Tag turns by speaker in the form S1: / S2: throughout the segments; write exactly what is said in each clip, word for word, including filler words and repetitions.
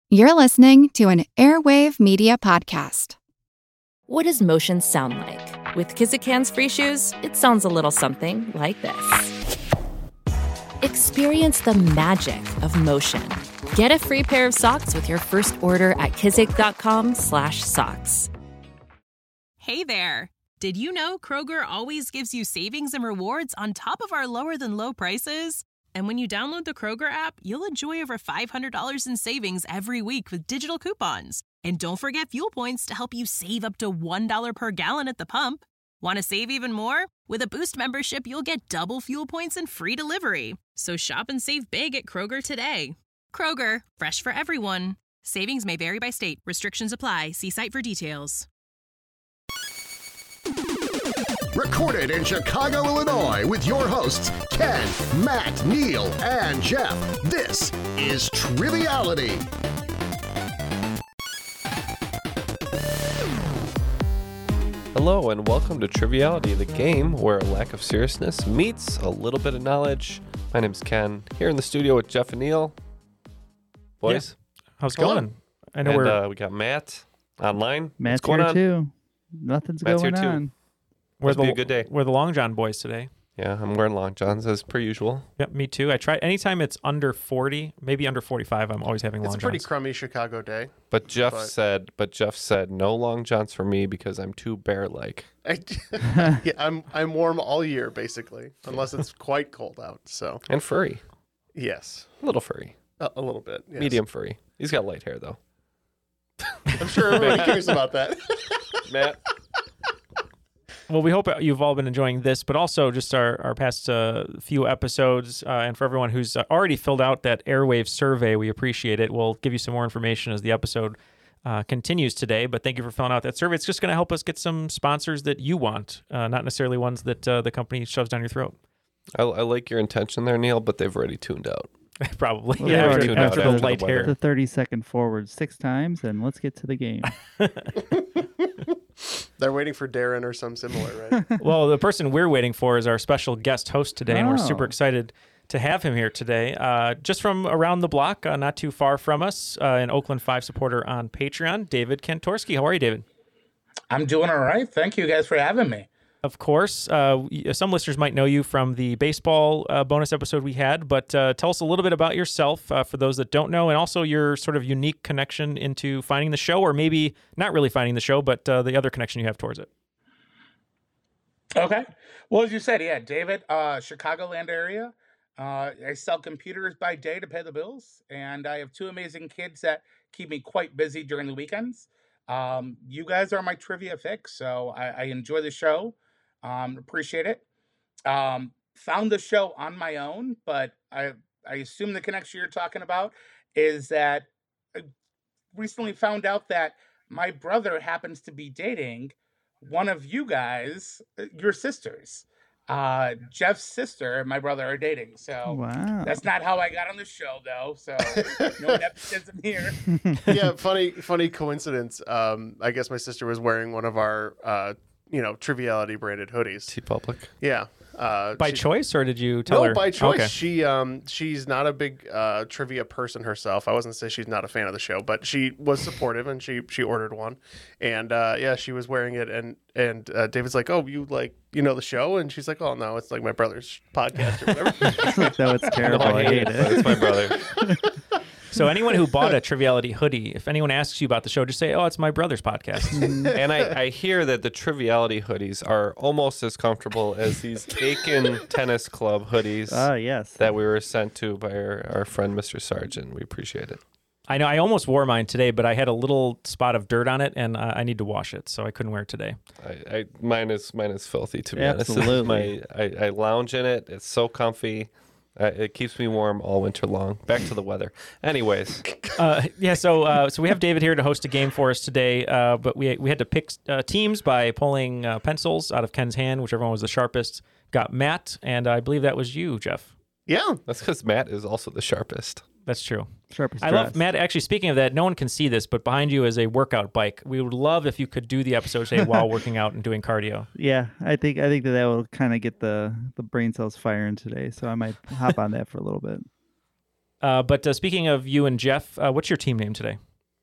S1: You're listening to an Airwave Media Podcast.
S2: What does motion sound like? With Kizikans free shoes, it sounds a little something like this. Experience the magic of motion. Get a free pair of socks with your first order at kizik.com slash socks.
S3: Hey there. Did you know Kroger always gives you savings and rewards on top of our lower than low prices? And when you download the Kroger app, you'll enjoy over five hundred dollars in savings every week with digital coupons. And don't forget fuel points to help you save up to one dollar per gallon at the pump. Want to save even more? With a Boost membership, you'll get double fuel points and free delivery. So shop and save big at Kroger today. Kroger, fresh for everyone. Savings may vary by state. Restrictions apply. See site for details.
S4: Recorded in Chicago, Illinois, with your hosts, Ken, Matt, Neil, and Jeff. This is Triviality.
S5: Hello and welcome to Triviality, the game where a lack of seriousness meets a little bit of knowledge. My name's Ken, here in the studio with Jeff and Neil. Boys,
S6: yeah. How's it
S5: Hello.
S6: going? I know
S5: and,
S6: we're
S5: uh, we got Matt online.
S7: Matt's
S5: What's going
S7: here
S5: on?
S7: too. Nothing's
S5: Matt's
S7: going
S5: here too.
S7: on.
S6: we're
S5: Must
S6: the
S5: be a good day.
S6: we're the Long John boys today.
S5: Yeah, I'm wearing long johns as per usual.
S6: Yep, me too. I try anytime it's under forty, maybe under forty-five. I'm always having
S8: It's
S6: long
S8: a pretty
S6: johns.
S8: crummy Chicago day.
S5: But Jeff
S8: But-
S5: said, but Jeff said no long johns for me because I'm too bear-like
S8: I, yeah, I'm I'm warm all year basically, unless it's quite cold out. So
S5: and furry,
S8: yes,
S5: a little furry,
S8: a, a little bit. Yes.
S5: medium furry. He's got light hair though.
S8: I'm sure everybody cares about that.
S5: Matt,
S6: Well, we hope you've all been enjoying this, but also just our, our past uh, few episodes. Uh, and for everyone who's uh, already filled out that Airwave survey, we appreciate it. We'll give you some more information as the episode uh, continues today. But thank you for filling out that survey. It's just going to help us get some sponsors that you want, uh, not necessarily ones that uh, the company shoves down your throat.
S5: I, I like your intention there, Neil, but they've already tuned out.
S6: Probably.
S7: Well,
S6: yeah,
S7: they've
S6: after,
S7: already
S6: after
S7: tuned
S6: the
S7: out
S5: after
S6: light
S5: the
S6: hair.
S5: weather.
S7: The thirty second forward six times, and let's get to the game.
S8: They're waiting for Darren or some similar, right?
S6: Well, the person we're waiting for is our special guest host today, and we're
S7: Oh.
S6: super excited to have him here today. Uh, just from around the block, uh, not too far from us, uh, an Oakland five supporter on Patreon, David Kantorski. How are you, David?
S9: I'm doing all right. Thank you guys for having me.
S6: Of course. Uh, y- some listeners might know you from the baseball uh, bonus episode we had, but uh, tell us a little bit about yourself uh, for those that don't know, and also your sort of unique connection into finding the show, or maybe not really finding the show, but uh, the other connection you have towards it.
S9: Okay. Well, as you said, yeah, David, uh, Chicagoland area. Uh, I sell computers by day to pay the bills, and I have two amazing kids that keep me quite busy during the weekends. Um, you guys are my trivia fix, so I, I enjoy the show. Um, appreciate it. Um, found the show on my own, but I I assume the connection you're talking about is that I recently found out that my brother happens to be dating one of you guys, uh, your sisters. Uh, Jeff's sister and my brother are dating, so
S7: Wow.
S9: that's not how I got on the show, though. So no nepotism here.
S8: Yeah, funny funny coincidence. Um, I guess my sister was wearing one of our uh, you know, Triviality branded hoodies.
S5: T Public.
S8: Yeah. Uh,
S6: By
S8: she-
S6: choice, or did you tell
S8: no,
S6: her?
S8: by choice.
S6: Okay.
S8: She um she's not a big uh trivia person herself. I wasn't say she's not a fan of the show, but she was supportive and she she ordered one, and uh yeah, she was wearing it, and and uh, David's like, oh, you like you know the show, and she's like, oh no, it's like my brother's podcast or whatever.
S7: No, it's terrible. I hate
S5: but
S7: it.
S5: It's my brother.
S6: So anyone who bought a Triviality hoodie, if anyone asks you about the show, just say, oh, it's my brother's podcast.
S5: And I, I hear that the Triviality hoodies are almost as comfortable as these Aiken Tennis Club hoodies
S7: Ah, yes.
S5: that we were sent to by our, our friend Mister Sargent. We appreciate it.
S6: I know I almost wore mine today, but I had a little spot of dirt on it, and uh, I need to wash it, so I couldn't wear it today.
S5: I, I mine is mine is filthy, to be honest. This is
S7: Absolutely.
S5: my I, I lounge in it. It's so comfy. Uh, it keeps me warm all winter long. Back to the weather. Anyways,
S6: Uh, yeah, so uh, so we have David here to host a game for us today, uh, but we we had to pick uh, teams by pulling uh, pencils out of Ken's hand, whichever one was the sharpest. Got Matt, and I believe that was you, Jeff.
S8: Yeah,
S5: that's because Matt is also the sharpest.
S6: That's true.
S7: Sharpest
S6: I love
S7: dress.
S6: Matt. Actually, speaking of that, no one can see this, but behind you is a workout bike. We would love if you could do the episode today while working out and doing cardio.
S7: Yeah, I think I think that that will kind of get the the brain cells firing today. So I might hop on that for a little bit.
S6: Uh, but uh, speaking of you and Jeff, uh, what's your team name today?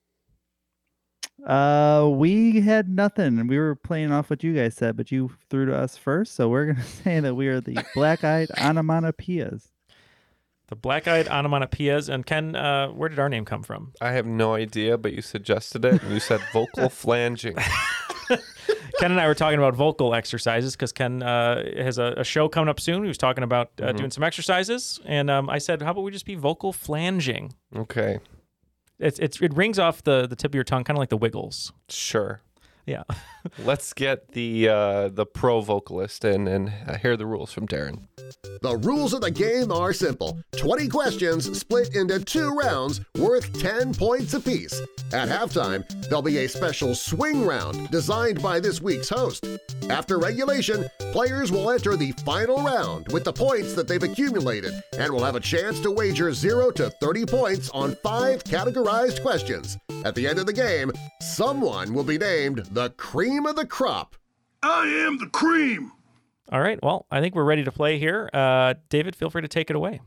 S7: Uh, we had nothing, and we were playing off what you guys said, but you threw to us first, so we're gonna say that we are the Black-Eyed Onomatopoeias.
S6: The Black-Eyed Onomatopoeias. And Ken, uh, where did our name come from?
S5: I have no idea, but you suggested it, and you said vocal flanging.
S6: Ken and I were talking about vocal exercises because Ken uh, has a, a show coming up soon. He was talking about uh,
S5: Mhm.
S6: doing some exercises, and um, I said, "How about we just be vocal flanging?"
S5: Okay,
S6: It's it's it rings off the, the tip of your tongue, kind of like the Wiggles.
S5: sure.
S6: Yeah.
S5: Let's get the uh, the pro vocalist in and uh, hear the rules from Darren.
S4: The rules of the game are simple. twenty questions split into two rounds worth ten points apiece. At halftime, there'll be a special swing round designed by this week's host. After regulation, players will enter the final round with the points that they've accumulated and will have a chance to wager zero to thirty points on five categorized questions. At the end of the game, someone will be named the cream of the crop.
S10: I am the cream.
S6: All right. Well, I think we're ready to play here. Uh, David, feel free to take it away.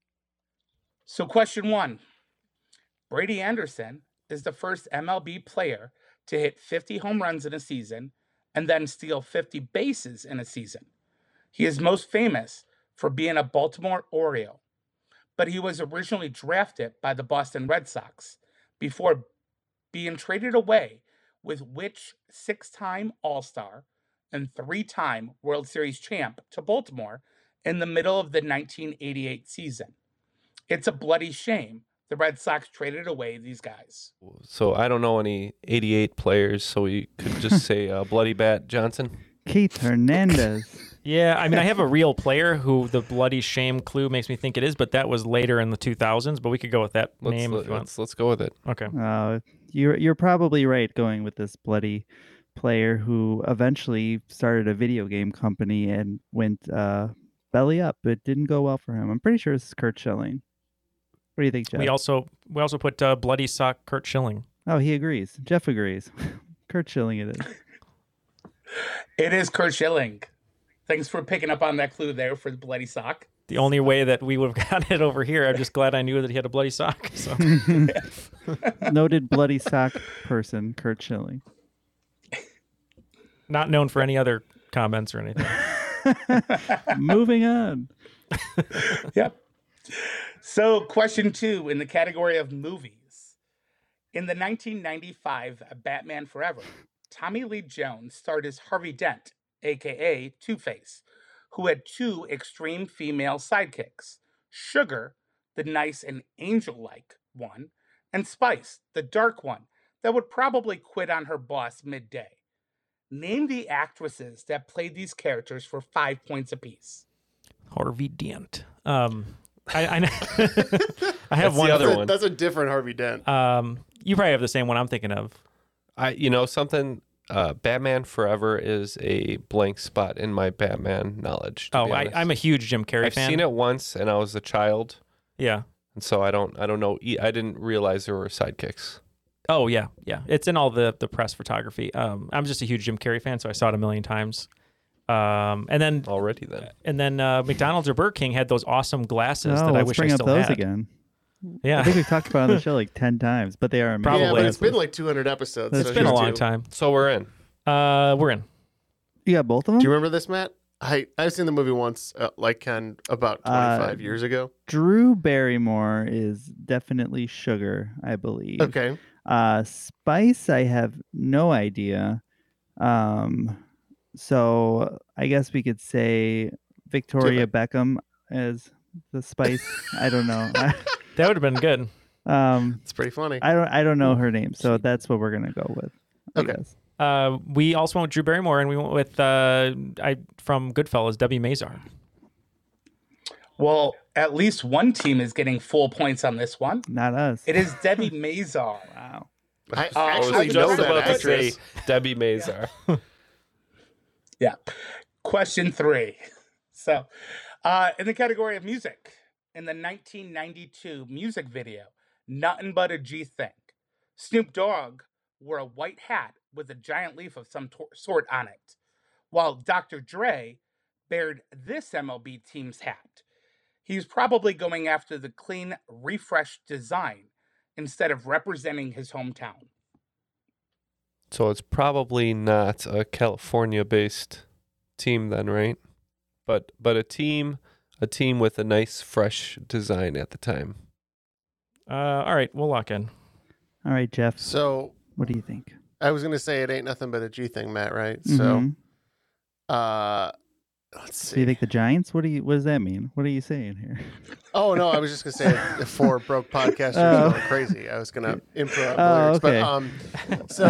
S9: So question one, Brady Anderson is the first M L B player to hit fifty home runs in a season and then steal fifty bases in a season. He is most famous for being a Baltimore Oriole, but he was originally drafted by the Boston Red Sox before being traded away with which six-time All-Star and three-time World Series champ to Baltimore in the middle of the nineteen eighty-eight season. It's a bloody shame the Red Sox traded away these guys.
S5: So I don't know any eighty-eight players, so we could just say uh, Bloody Bat Johnson.
S7: Keith Hernandez.
S6: Yeah, I mean, I have a real player who the bloody shame clue makes me think it is, but that was later in the two thousands. But we could go with that
S5: Let's,
S6: name
S5: let,
S6: if you want.
S5: let's let's go with it.
S6: Okay.
S7: Uh, you're you're probably right going with this bloody player who eventually started a video game company and went uh, belly up. It didn't go well for him. I'm pretty sure this is Kurt Schilling. What do you think, Jeff?
S6: We also we also put uh, bloody sock Kurt Schilling.
S7: Oh, he agrees. Jeff agrees. Kurt Schilling it is.
S9: It is Kurt Schilling. Thanks for picking up on that clue there for the bloody sock.
S6: The only way that we would have gotten it over here, I'm just glad I knew that he had a bloody sock. So
S7: Noted bloody sock person, Kurt Schilling.
S6: not known for any other comments or anything.
S7: Moving on.
S9: Yep. So, question two in the category of movies. In the nineteen ninety-five Batman Forever, Tommy Lee Jones starred as Harvey Dent, a k a. Two-Face, who had two extreme female sidekicks, Sugar, the nice and angel-like one, and Spice, the dark one, that would probably quit on her boss midday. Name the actresses that played these characters for five points apiece.
S6: Harvey Dent. Um, I I, know- I have
S5: That's
S6: one
S5: the other
S8: That's a,
S5: one.
S8: that's a different Harvey Dent.
S6: Um, you probably have the same one I'm thinking of.
S5: I you know something. Uh, Batman Forever is a blank spot in my Batman knowledge. to
S6: Oh,
S5: be
S6: I,
S5: honest.
S6: I'm a huge Jim Carrey
S5: I've
S6: fan.
S5: seen it once, and I was a child,
S6: Yeah.
S5: and so I don't I don't know. e- I didn't realize there were sidekicks.
S6: Oh yeah, yeah. It's in all the the press photography. Um, I'm just a huge Jim Carrey fan, so I saw it a million times. Um, and then
S5: Already then.
S6: and then uh, McDonald's or Burger King had those awesome glasses
S7: Oh,
S6: that I
S7: let's
S6: wish
S7: bring
S6: I
S7: up
S6: still
S7: those
S6: had.
S7: again.
S6: Yeah,
S7: I think we've talked about it on the show like ten times, but they are amazing.
S6: Probably.
S8: Yeah, but it's
S6: Probably.
S8: been like two hundred episodes.
S7: It's
S8: so
S6: it's been a
S8: you
S6: long
S8: do.
S6: time.
S5: So we're in.
S6: Uh, we're in.
S7: You got both of them?
S8: Do you remember this, Matt? I, I've seen the movie once, uh, like Ken, about twenty-five
S7: Uh,
S8: years ago.
S7: Drew Barrymore is definitely Sugar, I believe.
S8: Okay.
S7: Uh, Spice, I have no idea. Um, so I guess we could say Victoria Beckham as the Spice. I don't know.
S6: That would have been good.
S7: um,
S8: It's pretty funny.
S7: I don't. I don't know her name, so that's what we're gonna go with. I
S8: Okay.
S7: guess.
S6: Uh, we also went with Drew Barrymore, and we went with uh, I from Goodfellas, Debbie Mazar.
S9: Well, at least one team is getting full points on this one.
S7: Not us.
S9: It is Debbie Mazar.
S7: Wow.
S8: I
S9: Uh,
S5: I was
S8: actually know
S5: just
S8: that
S5: about to
S8: actress.
S5: say Debbie Mazar.
S9: Yeah. Question three. So, uh, in the category of music, in the nineteen ninety-two music video, Nothing But a G Thing, Snoop Dogg wore a white hat with a giant leaf of some tor- sort on it, while Doctor Dre bared this M L B team's hat. He's probably going after the clean, refreshed design instead of representing his hometown.
S5: So it's probably not a California-based team then, right? But but a team a team with a nice fresh design at the time.
S6: Uh, all right, we'll lock in.
S7: All right, Jeff.
S8: So
S7: what do you think?
S8: I was gonna say it ain't nothing but a G thing, Matt. Right?
S7: Mhm.
S8: So, uh, let's
S7: Do you
S8: see.
S7: think the Giants? What do you? What does that mean? What are you saying here?
S8: Oh no, I was just gonna say if four broke podcasters
S7: Oh.
S8: going crazy. I was gonna improv the
S7: Oh,
S8: lyrics,
S7: okay.
S8: but um, so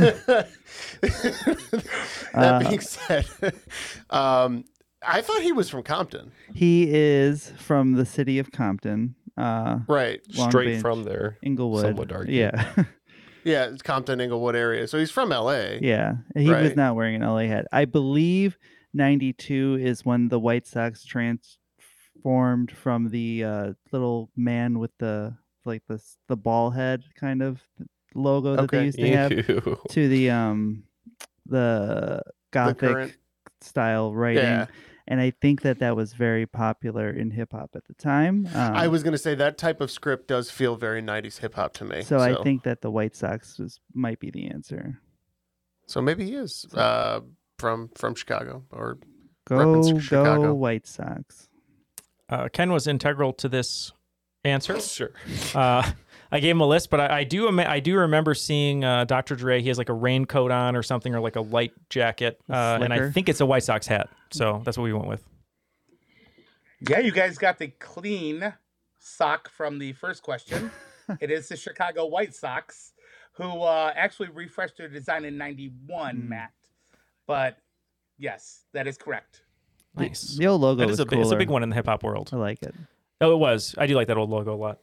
S8: that
S7: Uh,
S8: being said, um, I thought he was from Compton.
S7: He is from the city of Compton. Uh,
S8: Right.
S7: Long
S5: Straight
S7: Beach,
S5: from there.
S7: Inglewood.
S5: some would argue.
S7: Yeah.
S8: Yeah, it's Compton, Inglewood area. So he's from L A.
S7: Yeah, he was
S8: Right.
S7: not wearing an L A hat. I believe ninety-two is when the White Sox transformed from the uh, little man with the like the s- the ball head kind of logo that they
S8: Okay.
S7: used to have
S5: Ew.
S7: to the um the
S8: The
S7: gothic
S8: current.
S7: style writing.
S8: Yeah.
S7: And I think that that was very popular in hip hop at the time. Um,
S8: I was gonna say that type of script does feel very nineties hip hop to me.
S7: so, I think that the White Sox was, might be the answer.
S8: so. Maybe he is uh, from from Chicago or
S7: Go
S8: Repping
S7: go
S8: Chicago.
S7: White Sox.
S6: Uh, Ken was integral to this answer.
S5: Sure.
S6: Uh, I gave him a list, but I, I do ama- I do remember seeing uh, Doctor Dre. He has like a raincoat on or something, or like a light jacket, uh, and I
S7: Slicker.
S6: think it's a White Sox hat. So that's what we went with.
S9: Yeah, you guys got the clean sock from the first question. It is the Chicago White Sox, who uh, actually refreshed their design in ninety-one,
S7: Mm.
S9: Matt. But yes, that is correct.
S6: Nice.
S7: The old logo
S6: That
S7: was
S6: is a big, it's a
S7: cooler.
S6: big one in the hip hop world.
S7: I like it.
S6: Oh, it was. I do like that old logo a lot.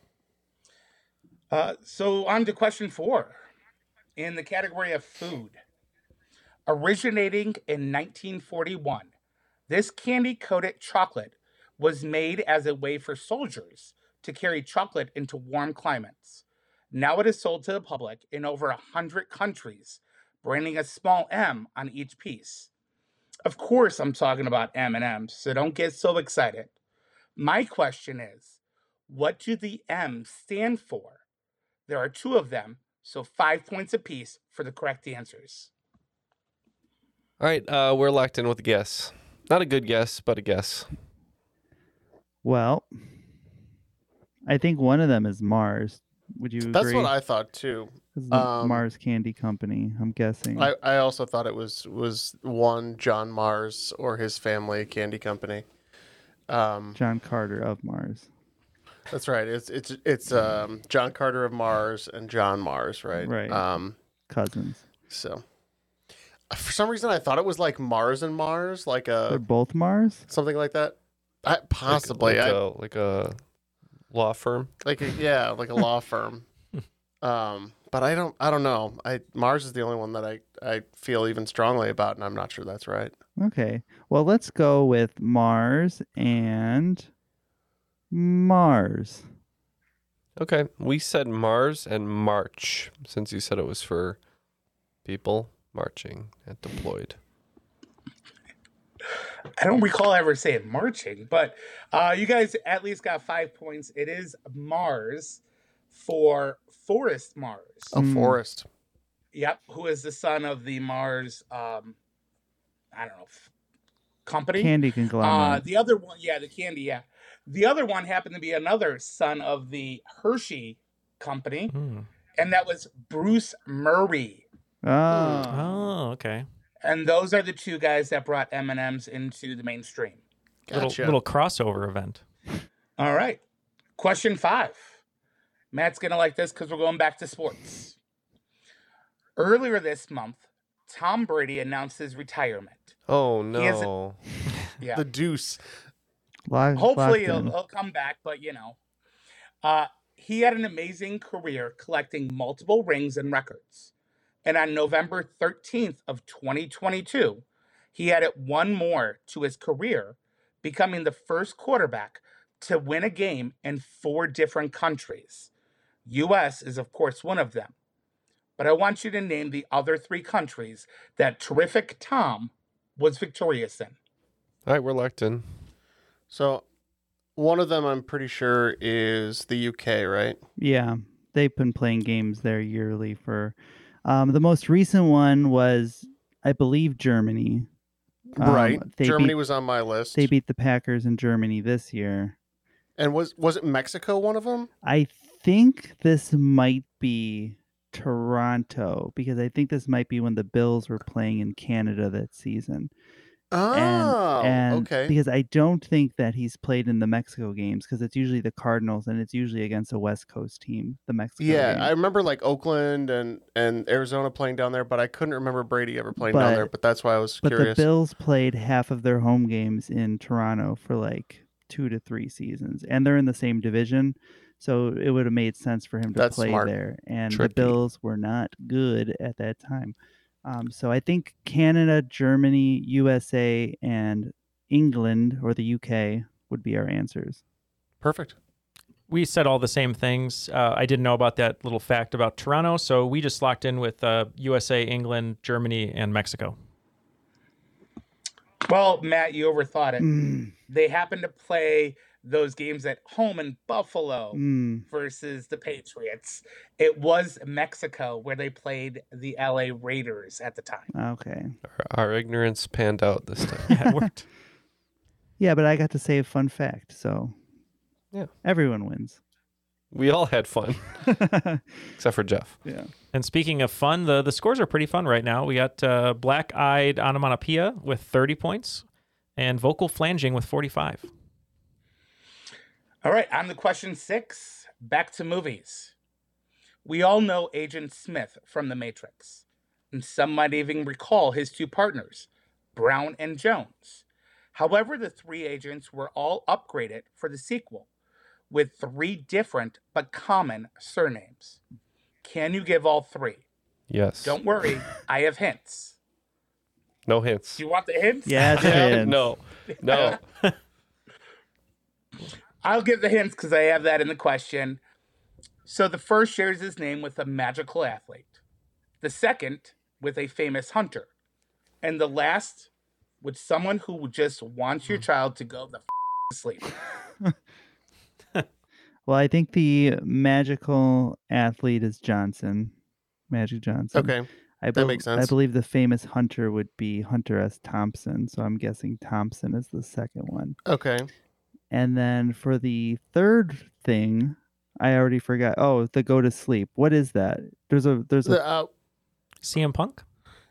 S9: Uh, so on to question four. In the category of food. Originating in nineteen forty-one, this candy-coated chocolate was made as a way for soldiers to carry chocolate into warm climates. Now it is sold to the public in over one hundred countries, branding a small M on each piece. Of course, I'm talking about M and M's, so don't get so excited. My question is, what do the M's stand for? There are two of them, so five points apiece for the correct answers.
S5: All right, uh, we're locked in with a guess. Not a good guess, but a guess.
S7: Well, I think one of them is Mars. Would you
S8: That's
S7: agree?
S8: what I thought too.
S7: 'Cause the
S8: um,
S7: Mars Candy Company, I'm guessing.
S8: I, I also thought it was was one John Mars or his family candy company. Um,
S7: John Carter of Mars.
S8: that's right. It's it's it's um, John Carter of Mars and John Mars, right?
S7: Right.
S8: Um,
S7: Cousins.
S8: so for some reason I thought it was like Mars and Mars, like
S7: They're
S8: a
S7: both Mars?
S8: something like that. I, possibly.
S5: Like, like,
S8: I,
S5: a, like a law firm.
S8: like a, yeah, like a law firm. Um, but I don't I don't know. I Mars is the only one that I I feel even strongly about, and I'm not sure that's right.
S7: Okay. Well, let's go with Mars and Mars.
S5: Okay, we said Mars and March, since you said it was for people marching and deployed.
S9: I don't recall ever saying marching, but uh, you guys at least got five points. It is Mars for Forrest Mars.
S8: Oh,
S7: Mm.
S8: Forrest.
S9: Yep, who is the son of the Mars, um, I don't know, f- company.
S7: Candy
S9: Uh,
S7: conglomerate.
S9: the other one, yeah, the candy, yeah. The other one happened to be another son of the Hershey company,
S6: Hmm.
S9: and that was Bruce Murray.
S7: oh.
S6: Oh, okay.
S9: And those are the two guys that brought M and M's into the mainstream.
S8: Gotcha.
S6: Little little crossover event.
S9: All right. Question five. Matt's going to like this because we're going back to sports. Earlier this month, Tom Brady announced his retirement.
S5: Oh
S9: He has a-
S5: no!
S9: Yeah.
S8: The deuce.
S7: Lock-
S9: Hopefully
S7: locked in.
S9: he'll, he'll come back, but you know. Uh, he had an amazing career collecting multiple rings and records. And on November thirteenth of twenty twenty-two, he added one more to his career, becoming the first quarterback to win a game in four different countries. U S is, of course, one of them. But I want you to name the other three countries that terrific Tom was victorious in.
S5: All right, we're locked in.
S8: So One of them, I'm pretty sure, is the U K, right?
S7: Yeah, they've been playing games there yearly for. Um, the most recent one was, I believe, Germany. Um,
S8: Right.
S7: they
S8: Germany
S7: beat,
S8: was on my list.
S7: They beat the Packers in Germany this year.
S8: And was was it Mexico one of them?
S7: I think this might be Toronto because I think this might be when the Bills were playing in Canada that season.
S8: Oh,
S7: and, and
S8: okay.
S7: Because I don't think that he's played in the Mexico games because it's usually the Cardinals and it's usually against a West Coast team, the Mexico
S8: Yeah,
S7: game.
S8: I remember like Oakland and, and Arizona playing down there, but I couldn't remember Brady ever playing
S7: But-
S8: down there. But that's why I was
S7: But
S8: curious.
S7: the Bills played half of their home games in Toronto for like two to three seasons, and they're in the same division, so it would have made sense for him to
S8: That's
S7: play
S8: smart.
S7: there. And
S5: Tricky.
S7: the Bills were not good at that time. Um, so I think Canada, Germany, U S A, and England or the U K would be our answers.
S8: Perfect.
S6: We said all the same things. Uh, I didn't know about that little fact about Toronto, so we just locked in with uh, U S A, England, Germany, and Mexico.
S9: Well, Matt, you overthought it.
S7: Mm,
S9: They happened to play those games at home in Buffalo
S7: mm.
S9: versus the Patriots. It was Mexico where they played the L A Raiders at the time.
S7: Okay.
S5: Our, our ignorance panned out this time.
S6: Yeah, it worked.
S7: Yeah, but I got to say a fun fact, so
S5: Yeah.
S7: everyone wins.
S5: We all had fun, except for Jeff.
S7: Yeah.
S6: And speaking of fun, the, the scores are pretty fun right now. We got uh, Black Eyed Onomatopoeia with thirty points and Vocal Flanging with forty-five.
S9: All right, on to question six. Back to movies. We all know Agent Smith from The Matrix, and some might even recall his two partners, Brown and Jones. However, the three agents were all upgraded for the sequel with three different but common surnames. Can you give all three?
S5: Yes.
S9: Don't worry, I have hints.
S5: No hints.
S9: Do you want the hints?
S7: Yes, hints.
S5: No. No.
S9: I'll give the hints because I have that in the question. So the first shares his name with a magical athlete, the second with a famous hunter, and the last with someone who just wants your child to go the f- to sleep.
S7: Well, I think the magical athlete is Johnson, Magic Johnson.
S8: Okay.
S7: I
S8: that makes sense.
S7: I believe the famous hunter would be Hunter S. Thompson, so I'm guessing Thompson is the second one.
S8: Okay.
S7: And then for the third thing, I already forgot. Oh, the go to sleep. What is that? There's a there's a
S8: The, uh,
S6: C M Punk?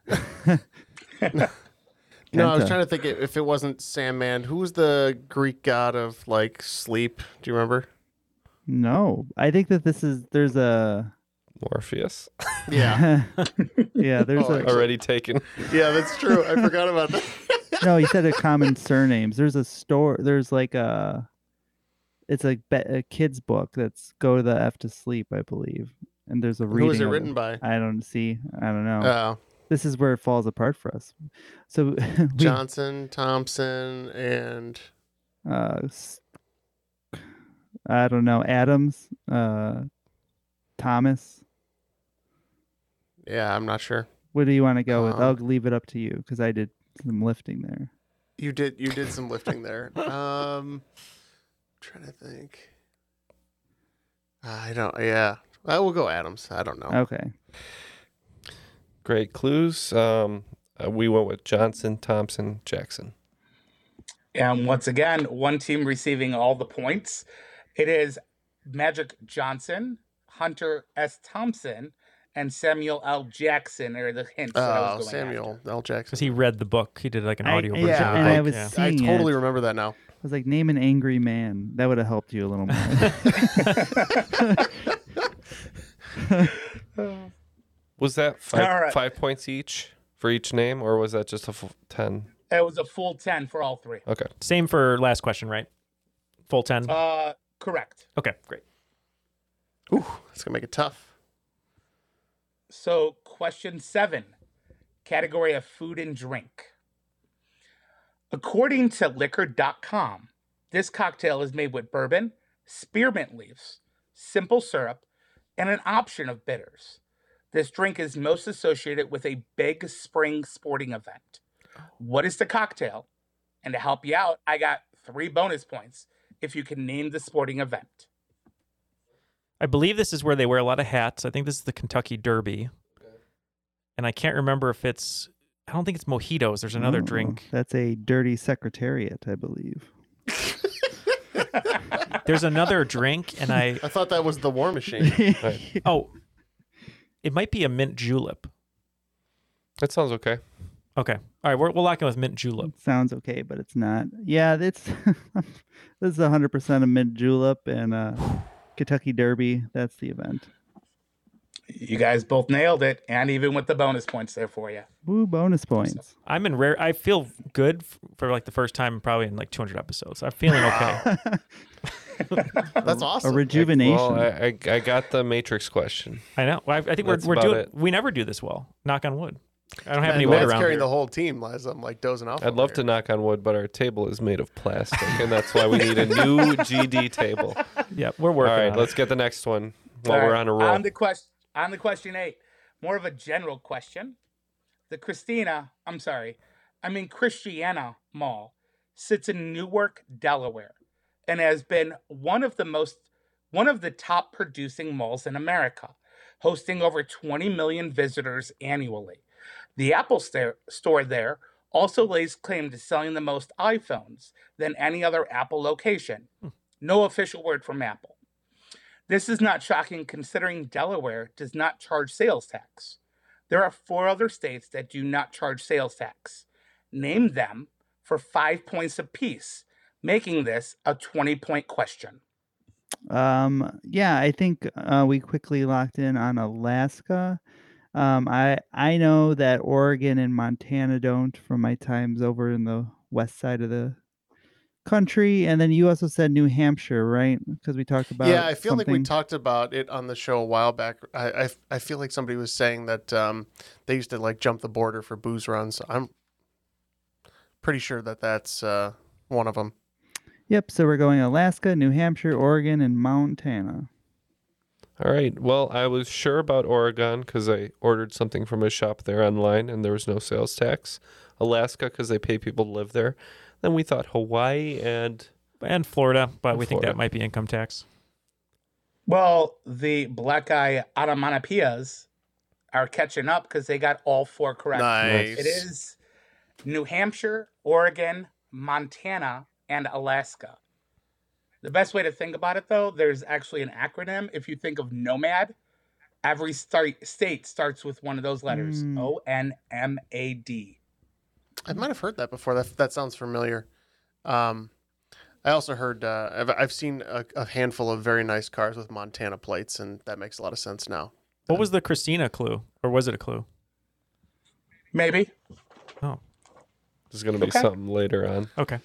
S8: no, I was
S7: Kenta.
S8: trying to think if it wasn't Sandman. Who was the Greek god of like sleep? Do you remember?
S7: No. I think that this is there's a
S5: Morpheus.
S8: Yeah.
S7: yeah, there's
S8: Oh,
S7: a
S8: actually-
S5: Already taken.
S8: Yeah, that's true. I forgot about that.
S7: No, he said a common surnames. There's a store. There's like a, it's like be- a kid's book that's Go to the F to Sleep, I believe. And there's a reading.
S8: Who was it
S7: of
S8: written by?
S7: I don't see. I don't know.
S8: Oh,
S7: This is where it falls apart for us. So we,
S8: Johnson, Thompson, and
S7: uh, s- I don't know. Adams, uh, Thomas.
S8: yeah, I'm not sure.
S7: What do you want to go with?
S8: Um,
S7: I'll leave it up to you because I did some lifting there.
S8: You did you did some lifting there. Um, trying to think. I don't. Yeah, I will go Adams. I don't know.
S7: Okay.
S5: Great clues. Um, uh, we went with Johnson, Thompson, Jackson.
S9: And once again, one team receiving all the points. It is Magic Johnson, Hunter S. Thompson, and Samuel L. Jackson are the hints that I
S8: Oh,
S9: was going
S8: Samuel
S9: after.
S8: L. Jackson.
S6: Because he read the book. He did like an
S7: I-
S6: audio
S7: yeah,
S6: version
S8: and
S6: of the
S7: I
S6: book.
S7: was
S6: yeah.
S8: I
S7: seeing
S8: totally
S7: it.
S8: remember that now.
S7: I was like, name an angry man. That would have helped you a little more.
S5: Was that five,
S9: All right.
S5: five points each for each name, or was that just a full ten?
S9: It was a full ten for all three.
S5: Okay.
S6: Same for last question, right? Full ten?
S9: Uh, correct.
S6: Okay, great.
S8: Ooh, that's gonna make it tough.
S9: So, question seven, category of food and drink. According to liquor dot com, this cocktail is made with bourbon, spearmint leaves, simple syrup, and an option of bitters. This drink is most associated with a big spring sporting event. What is the cocktail? And to help you out, I got three bonus points. if you can name the sporting event.
S6: I believe this is where they wear a lot of hats. I think this is the Kentucky Derby. And I can't remember if it's, I don't think it's mojitos. There's another
S7: Oh,
S6: drink.
S7: That's a dirty secretariat, I believe.
S6: There's another drink, and I,
S8: I thought that was the War Machine.
S5: Right.
S6: oh, it might be a mint julep.
S5: That sounds okay.
S6: Okay. All right, we're, we'll lock in with mint julep.
S7: Sounds okay, but it's not. Yeah, it's this is one hundred percent a mint julep and uh, Kentucky Derby. That's the event.
S9: You guys both nailed it, and even with the bonus points there for you.
S7: Woo, bonus points.
S6: I'm in rare, I feel good f- for like the first time probably in like two hundred episodes. I'm feeling okay.
S8: That's awesome.
S7: A rejuvenation.
S5: Well, I, I I got the Matrix question.
S6: I know. Well, I, I think we're,
S5: That's
S6: we're
S5: about
S6: doing,
S5: it.
S6: we never do this well. Knock on wood. I don't have
S8: Man,
S6: any wood
S8: Matt's
S6: around
S8: carrying
S6: here.
S8: the whole team as I'm like dozing off.
S5: I'd
S8: over
S5: love
S8: here.
S5: to knock on wood, but our table is made of plastic, and that's why we need a new G D table.
S6: Yeah, we're
S5: All
S6: working
S5: right,
S6: on
S5: let's
S6: it.
S5: get the next one while
S9: All
S5: we're
S9: right,
S5: on a roll.
S9: On the question, on the question eight, more of a general question. The Christina, I'm sorry, I mean Christiana Mall sits in Newark, Delaware, and has been one of the most, one of the top producing malls in America, hosting over twenty million visitors annually. The Apple sta- store there also lays claim to selling the most iPhones than any other Apple location. No official word from Apple. This is not shocking considering Delaware does not charge sales tax. There are four other states that do not charge sales tax. Name them for five points apiece, making this a twenty-point question.
S7: Um, yeah, I think uh, we quickly locked in on Alaska. Um, I I know that Oregon and Montana don't from my times over in the west side of the country, and then you also said New Hampshire, right? Because we talked about
S8: Yeah, I feel like we
S7: something-
S8: talked about it on the show a while back. I, I, I feel like somebody was saying that um, they used to like jump the border for booze runs. I'm pretty sure that that's uh, one of them.
S7: Yep. So we're going Alaska, New Hampshire, Oregon, and Montana.
S5: All right. Well, I was sure about Oregon because I ordered something from a shop there online and there was no sales tax. Alaska because they pay people to live there. Then we thought Hawaii and
S6: And Florida, but
S5: And
S6: we think
S5: Florida.
S6: that might be income tax.
S9: Well, the Black Eye Onomatopoeias are catching up because they got all four correct.
S8: Nice.
S9: It is New Hampshire, Oregon, Montana, and Alaska. The best way to think about it, though, there's actually an acronym. If you think of NOMAD, every start, state starts with one of those letters,
S7: Mm.
S9: O N M A D.
S8: I might have heard that before. That that sounds familiar. Um, I also heard uh, I've I've seen a, a handful of very nice cars with Montana plates, and that makes a lot of sense now.
S6: What was the Christina clue? Or was it a clue?
S9: Maybe.
S6: Oh,
S5: there's going to be
S9: Okay.
S5: something later on.
S6: okay.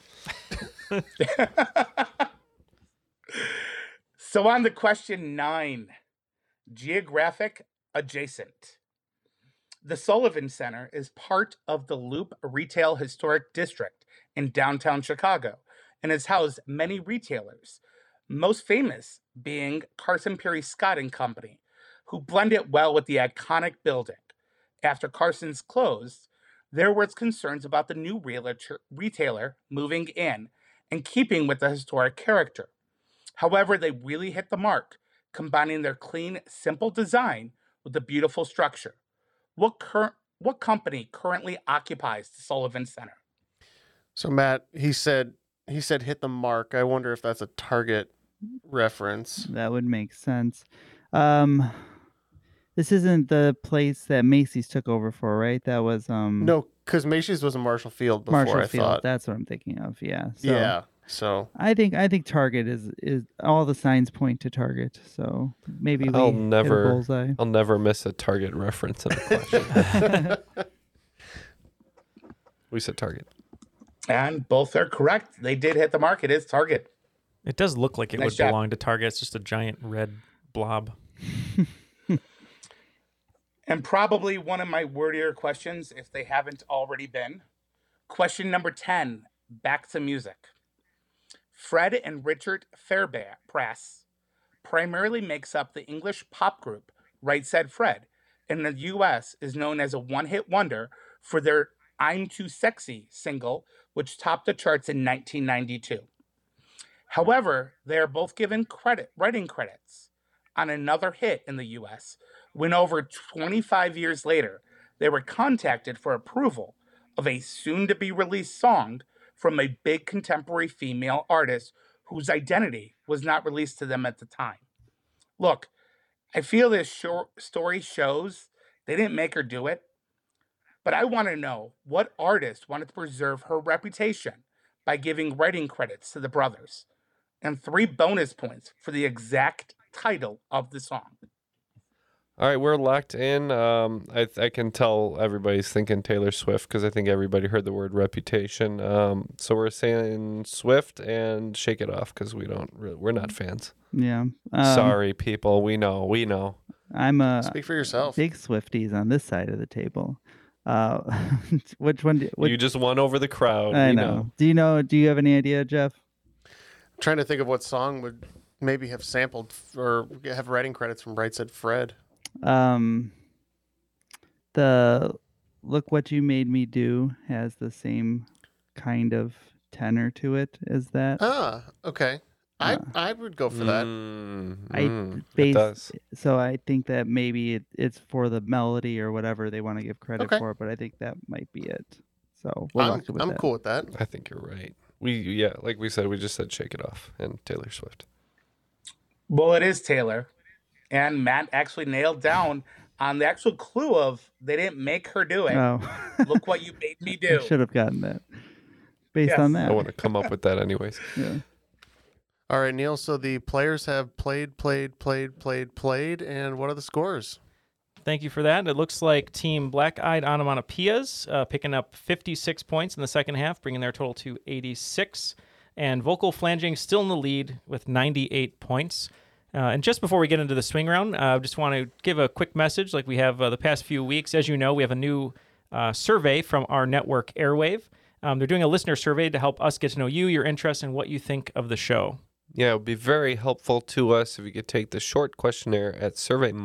S9: So on to question nine, geographic adjacent. The Sullivan Center is part of the Loop Retail Historic District in downtown Chicago and has housed many retailers, most famous being Carson Perry Scott and Company, who blend it well with the iconic building. After Carson's closed, there was concerns about the new realtor- retailer moving in and keeping with the historic character. However, they really hit the mark, combining their clean, simple design with a beautiful structure. What cur- what company currently occupies the Sullivan Center?
S8: So Matt, he said he said hit the mark. I wonder if that's a Target reference.
S7: That would make sense. Um, this isn't the place that Macy's took over for, right? That was um
S8: No, because Macy's was in Marshall Field before.
S7: Marshall
S8: I
S7: Field.
S8: thought.
S7: That's what I'm thinking of. Yeah. So
S8: Yeah. So
S7: I think I think Target is is all the signs point to Target. So maybe we
S5: I'll
S7: hit a
S5: never
S7: bullseye.
S5: I'll never miss a Target reference in a question. We said Target.
S9: And both are correct. They did hit the mark. It is Target.
S6: It does look like it
S9: Nice
S6: would
S9: job.
S6: belong to Target. It's just a giant red blob.
S9: And probably one of my wordier questions, if they haven't already been. Question number ten, back to music. Fred and Richard Fairbrass primarily makes up the English pop group Right Said Fred, and the U S is known as a one-hit wonder for their I'm Too Sexy single, which topped the charts in nineteen ninety-two. However, they are both given credit writing credits on another hit in the U S when over twenty-five years later, they were contacted for approval of a soon-to-be-released song from a big contemporary female artist whose identity was not released to them at the time. Look, I feel this short story shows they didn't make her do it, but I want to know what artist wanted to preserve her reputation by giving writing credits to the brothers, and three bonus points for the exact title of the song.
S5: All right, we're locked in. Um, I, I can tell everybody's thinking Taylor Swift because I think everybody heard the word reputation. Um, so we're saying Swift and Shake It Off because we don't really, we're not fans.
S7: Yeah. Um,
S5: Sorry, people. We know. We know.
S7: I'm a
S8: Speak for yourself.
S7: Big Swifties on this side of the table. Uh, which one? Do, which,
S5: you just won over the crowd.
S7: I
S5: we
S7: know.
S5: know.
S7: Do you know? Do you have any idea, Jeff?
S8: I'm trying to think of what song would maybe have sampled f- or have writing credits from Right Said Fred.
S7: Um, the Look What You Made Me Do has the same kind of tenor to it as that.
S8: Ah, okay. I
S7: Uh,
S8: I would go for that.
S5: Mm,
S7: I
S5: mm, it
S7: based,
S5: does.
S7: so I think that maybe it, it's for the melody or whatever they want to give credit
S8: Okay.
S7: for, but I think that might be it. So we'll
S8: I'm,
S7: rock it with
S8: I'm
S7: that.
S8: cool with that.
S5: I think you're right. We yeah, like we said, we just said Shake It Off and Taylor Swift.
S9: Well, it is Taylor. And Matt actually nailed down on the actual clue of they didn't make her do it.
S7: Oh.
S9: Look what you made me
S7: I
S9: do.
S7: should have gotten that based
S9: Yes.
S7: on
S5: I
S7: that.
S5: want to come up with that anyways.
S7: Yeah.
S8: All right, Neil. So the players have played, played, played, played, played, and what are the scores?
S6: Thank you for that. It looks like Team Black-Eyed Onomatopoeias uh, picking up fifty-six points in the second half, bringing their total to eighty-six. And Vocal Flanging still in the lead with ninety-eight points. Uh, and just before we get into the swing round, I uh, just want to give a quick message like we have uh, the past few weeks. As you know, we have a new uh, survey from our network, Airwave. Um, they're doing a listener survey to help us get to know you, your interests, and what you think of the show.
S5: Yeah, it would be very helpful to us if you could take the short questionnaire at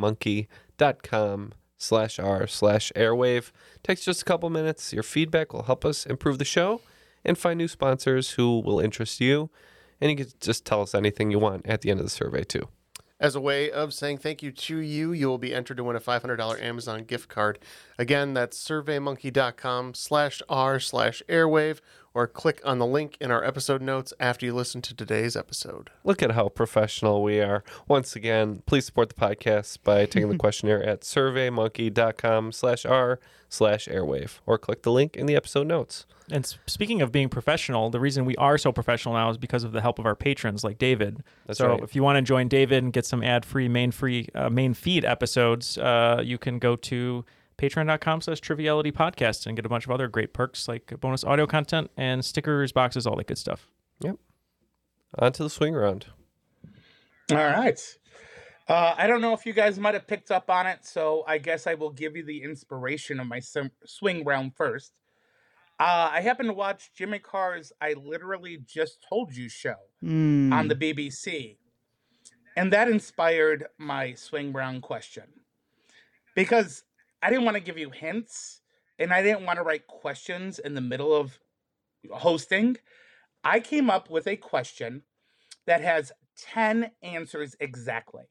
S5: surveymonkey.com slash r slash airwave. Takes just a couple minutes. Your feedback will help us improve the show and find new sponsors who will interest you. And you can just tell us anything you want at the end of the survey, too.
S8: As a way of saying thank you to you, you will be entered to win a five hundred dollars Amazon gift card. Again, that's surveymonkey.com slash r slash airwave, or click on the link in our episode notes after you listen to today's episode.
S5: Look at how professional we are. Once again, please support the podcast by taking the questionnaire at surveymonkey.com slash r slash airwave, or click the link in the episode notes.
S6: And s- speaking of being professional, the reason we are so professional now is because of the help of our patrons like David.
S5: That's
S6: so
S5: right.
S6: if you want to join David and get some ad-free, main-free, uh, main feed episodes, uh, you can go to patreon.com slash triviality podcast and get a bunch of other great perks like bonus audio content and stickers, boxes, all that good stuff.
S5: Yep. On to the swing round.
S9: All right. Uh, I don't know if you guys might have picked up on it, so I guess I will give you the inspiration of my sim- swing round first. Uh, I happened to watch Jimmy Carr's I Literally Just Told You show
S7: Mm.
S9: on the B B C, and that inspired my swing round question. Because I didn't want to give you hints, and I didn't want to write questions in the middle of hosting. I came up with a question that has ten answers exactly.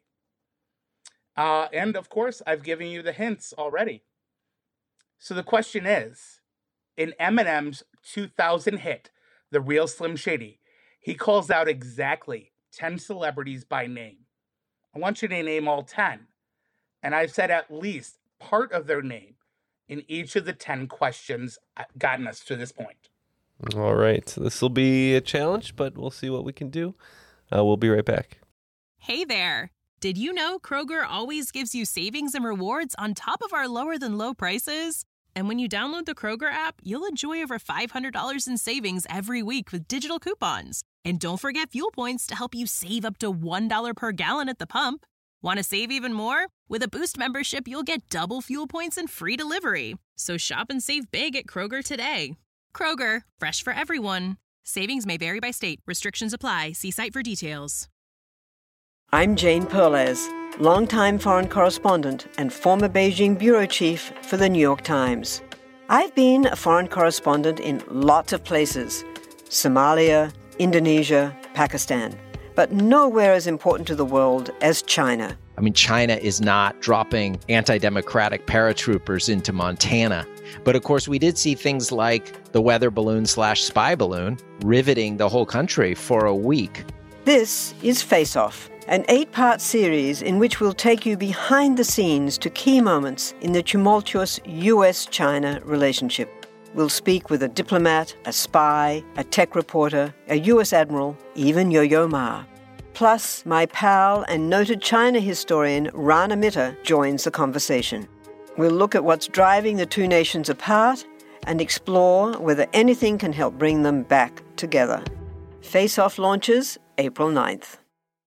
S9: Uh, and of course, I've given you the hints already. So the question is, in Eminem's two thousand hit, The Real Slim Shady, he calls out exactly ten celebrities by name. I want you to name all ten. And I've said at least part of their name in each of the ten questions gotten us to this point.
S5: All right. This will be a challenge, but we'll see what we can do. Uh, we'll be right back.
S3: Hey there. Did you know Kroger always gives you savings and rewards on top of our lower than low prices? And when you download the Kroger app, you'll enjoy over five hundred dollars in savings every week with digital coupons. And don't forget fuel points to help you save up to one dollar per gallon at the pump. Want to save even more? With a Boost membership, you'll get double fuel points and free delivery. So shop and save big at Kroger today. Kroger, fresh for everyone. Savings may vary by state. Restrictions apply. See site for details.
S11: I'm Jane Perlez, longtime foreign correspondent and former Beijing bureau chief for the New York Times. I've been a foreign correspondent in lots of places: Somalia, Indonesia, Pakistan, but nowhere as important to the world as China.
S12: I mean, China is not dropping anti-democratic paratroopers into Montana. But of course, we did see things like the weather balloon slash spy balloon riveting the whole country for a week.
S11: This is Face Off, an eight-part series in which we'll take you behind the scenes to key moments in the tumultuous U S China relationship. We'll speak with a diplomat, a spy, a tech reporter, a U S admiral, even Yo-Yo Ma. Plus, my pal and noted China historian Rana Mitter joins the conversation. We'll look at what's driving the two nations apart and explore whether anything can help bring them back together. Face Off launches April ninth.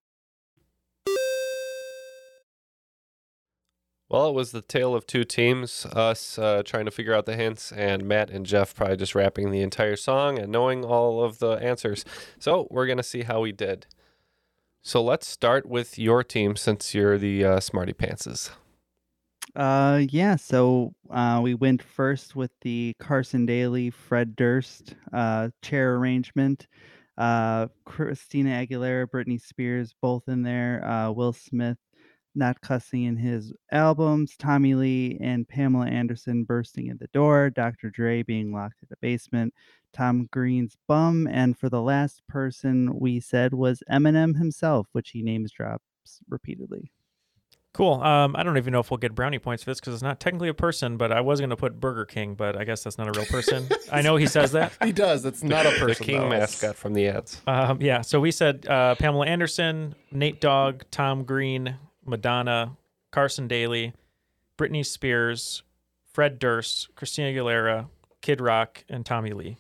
S5: Well, it was the tale of two teams, us uh, trying to figure out the hints, and Matt and Jeff probably just rapping the entire song and knowing all of the answers. So we're going to see how we did. So let's start with your team since you're the uh, smarty pantses.
S7: Uh, yeah, so uh, we went first with the Carson Daly, Fred Durst uh, chair arrangement. Uh, Christina Aguilera, Britney Spears, both in there. Uh, Will Smith not cussing in his albums. Tommy Lee and Pamela Anderson bursting in the door. Doctor Dre being locked in the basement. Tom Green's bum. And for the last person we said was Eminem himself, which he names drops repeatedly.
S6: Cool. Um, I don't even know if we'll get brownie points for this because it's not technically a person, but I was going to put Burger King, but I guess that's not a real person. I know he says that.
S8: He does. That's not a person.
S5: The King
S8: though.
S5: mascot from the ads.
S6: Um, yeah, so we said uh, Pamela Anderson, Nate Dogg, Tom Green, Madonna, Carson Daly, Britney Spears, Fred Durst, Christina Aguilera, Kid Rock, and Tommy Lee.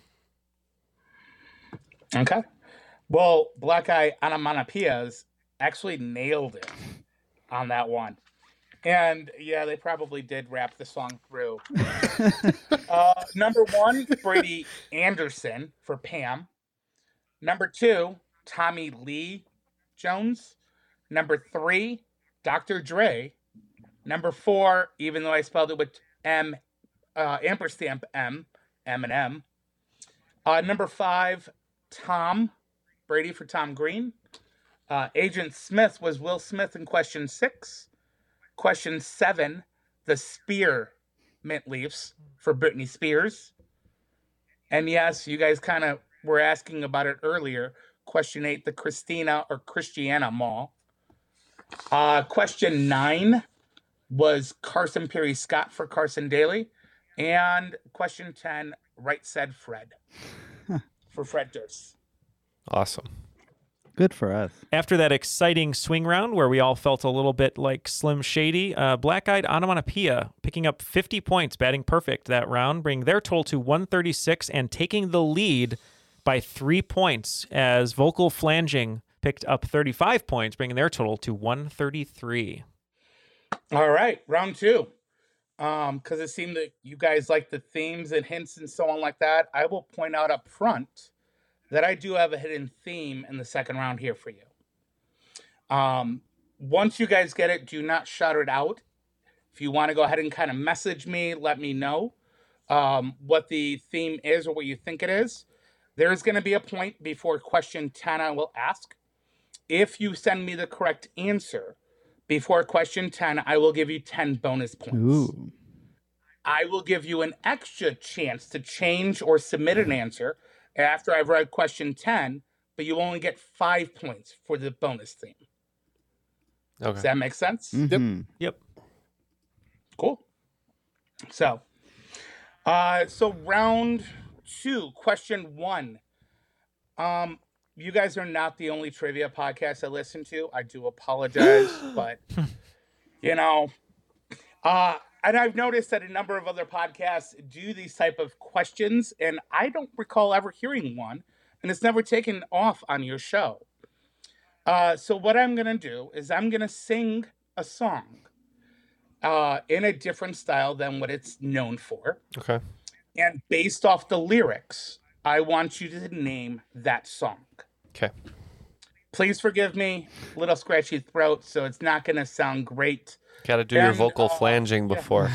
S9: Okay. Well, Black Eye Onomatopoeias actually nailed it on that one. And yeah, they probably did rap the song through. uh, number one, Brady Anderson for Pam. Number two, Tommy Lee Jones. Number three, Doctor Dre. Number four, even though I spelled it with M, uh, ampersand M, Eminem. Uh, number five, Tom Brady for Tom Green. Uh, Agent Smith was Will Smith in question six. Question seven, the Spear Mint Leafs for Britney Spears. And yes, you guys kind of were asking about it earlier. Question eight, the Christina or Christiana Mall. Uh, question nine was Carson Perry Scott for Carson Daly. And question ten, Right Said Fred for Fred Durst.
S5: Awesome.
S7: Good for us.
S6: After that exciting swing round where we all felt a little bit like Slim Shady, uh, Black Eyed Onomatopoeia picking up fifty points, batting perfect that round, bringing their total to one thirty-six and taking the lead by three points as Vocal Flanging picked up thirty-five points, bringing their total to one thirty-three.
S9: All right, round two. Um, because it seemed that you guys like the themes and hints and so on like that. I will point out up front that I do have a hidden theme in the second round here for you. Um, once you guys get it, do not shout it out. If you want to go ahead and kind of message me, let me know um, what the theme is or what you think it is. There's going to be a point before question ten I will ask. If you send me the correct answer before question ten, I will give you ten bonus points.
S7: Ooh.
S9: I will give you an extra chance to change or submit an answer after I've read question ten, but you only get five points for the bonus theme.
S5: Okay.
S9: Does that make sense?
S7: Mm-hmm.
S6: Yep. Yep.
S9: Cool. So, uh, so round two, question one. Um, you guys are not the only trivia podcast I listen to. I do apologize, but you know, uh, and I've noticed that a number of other podcasts do these type of questions, and I don't recall ever hearing one, and it's never taken off on your show. Uh, so what I'm going to do is I'm going to sing a song uh, in a different style than what it's known for.
S5: Okay.
S9: And based off the lyrics, I want you to name that song.
S5: Okay.
S9: Please forgive me, little scratchy throat, so it's not going to sound great.
S5: Got to do
S9: And,
S5: your vocal
S9: uh,
S5: flanging
S9: yeah.
S5: before.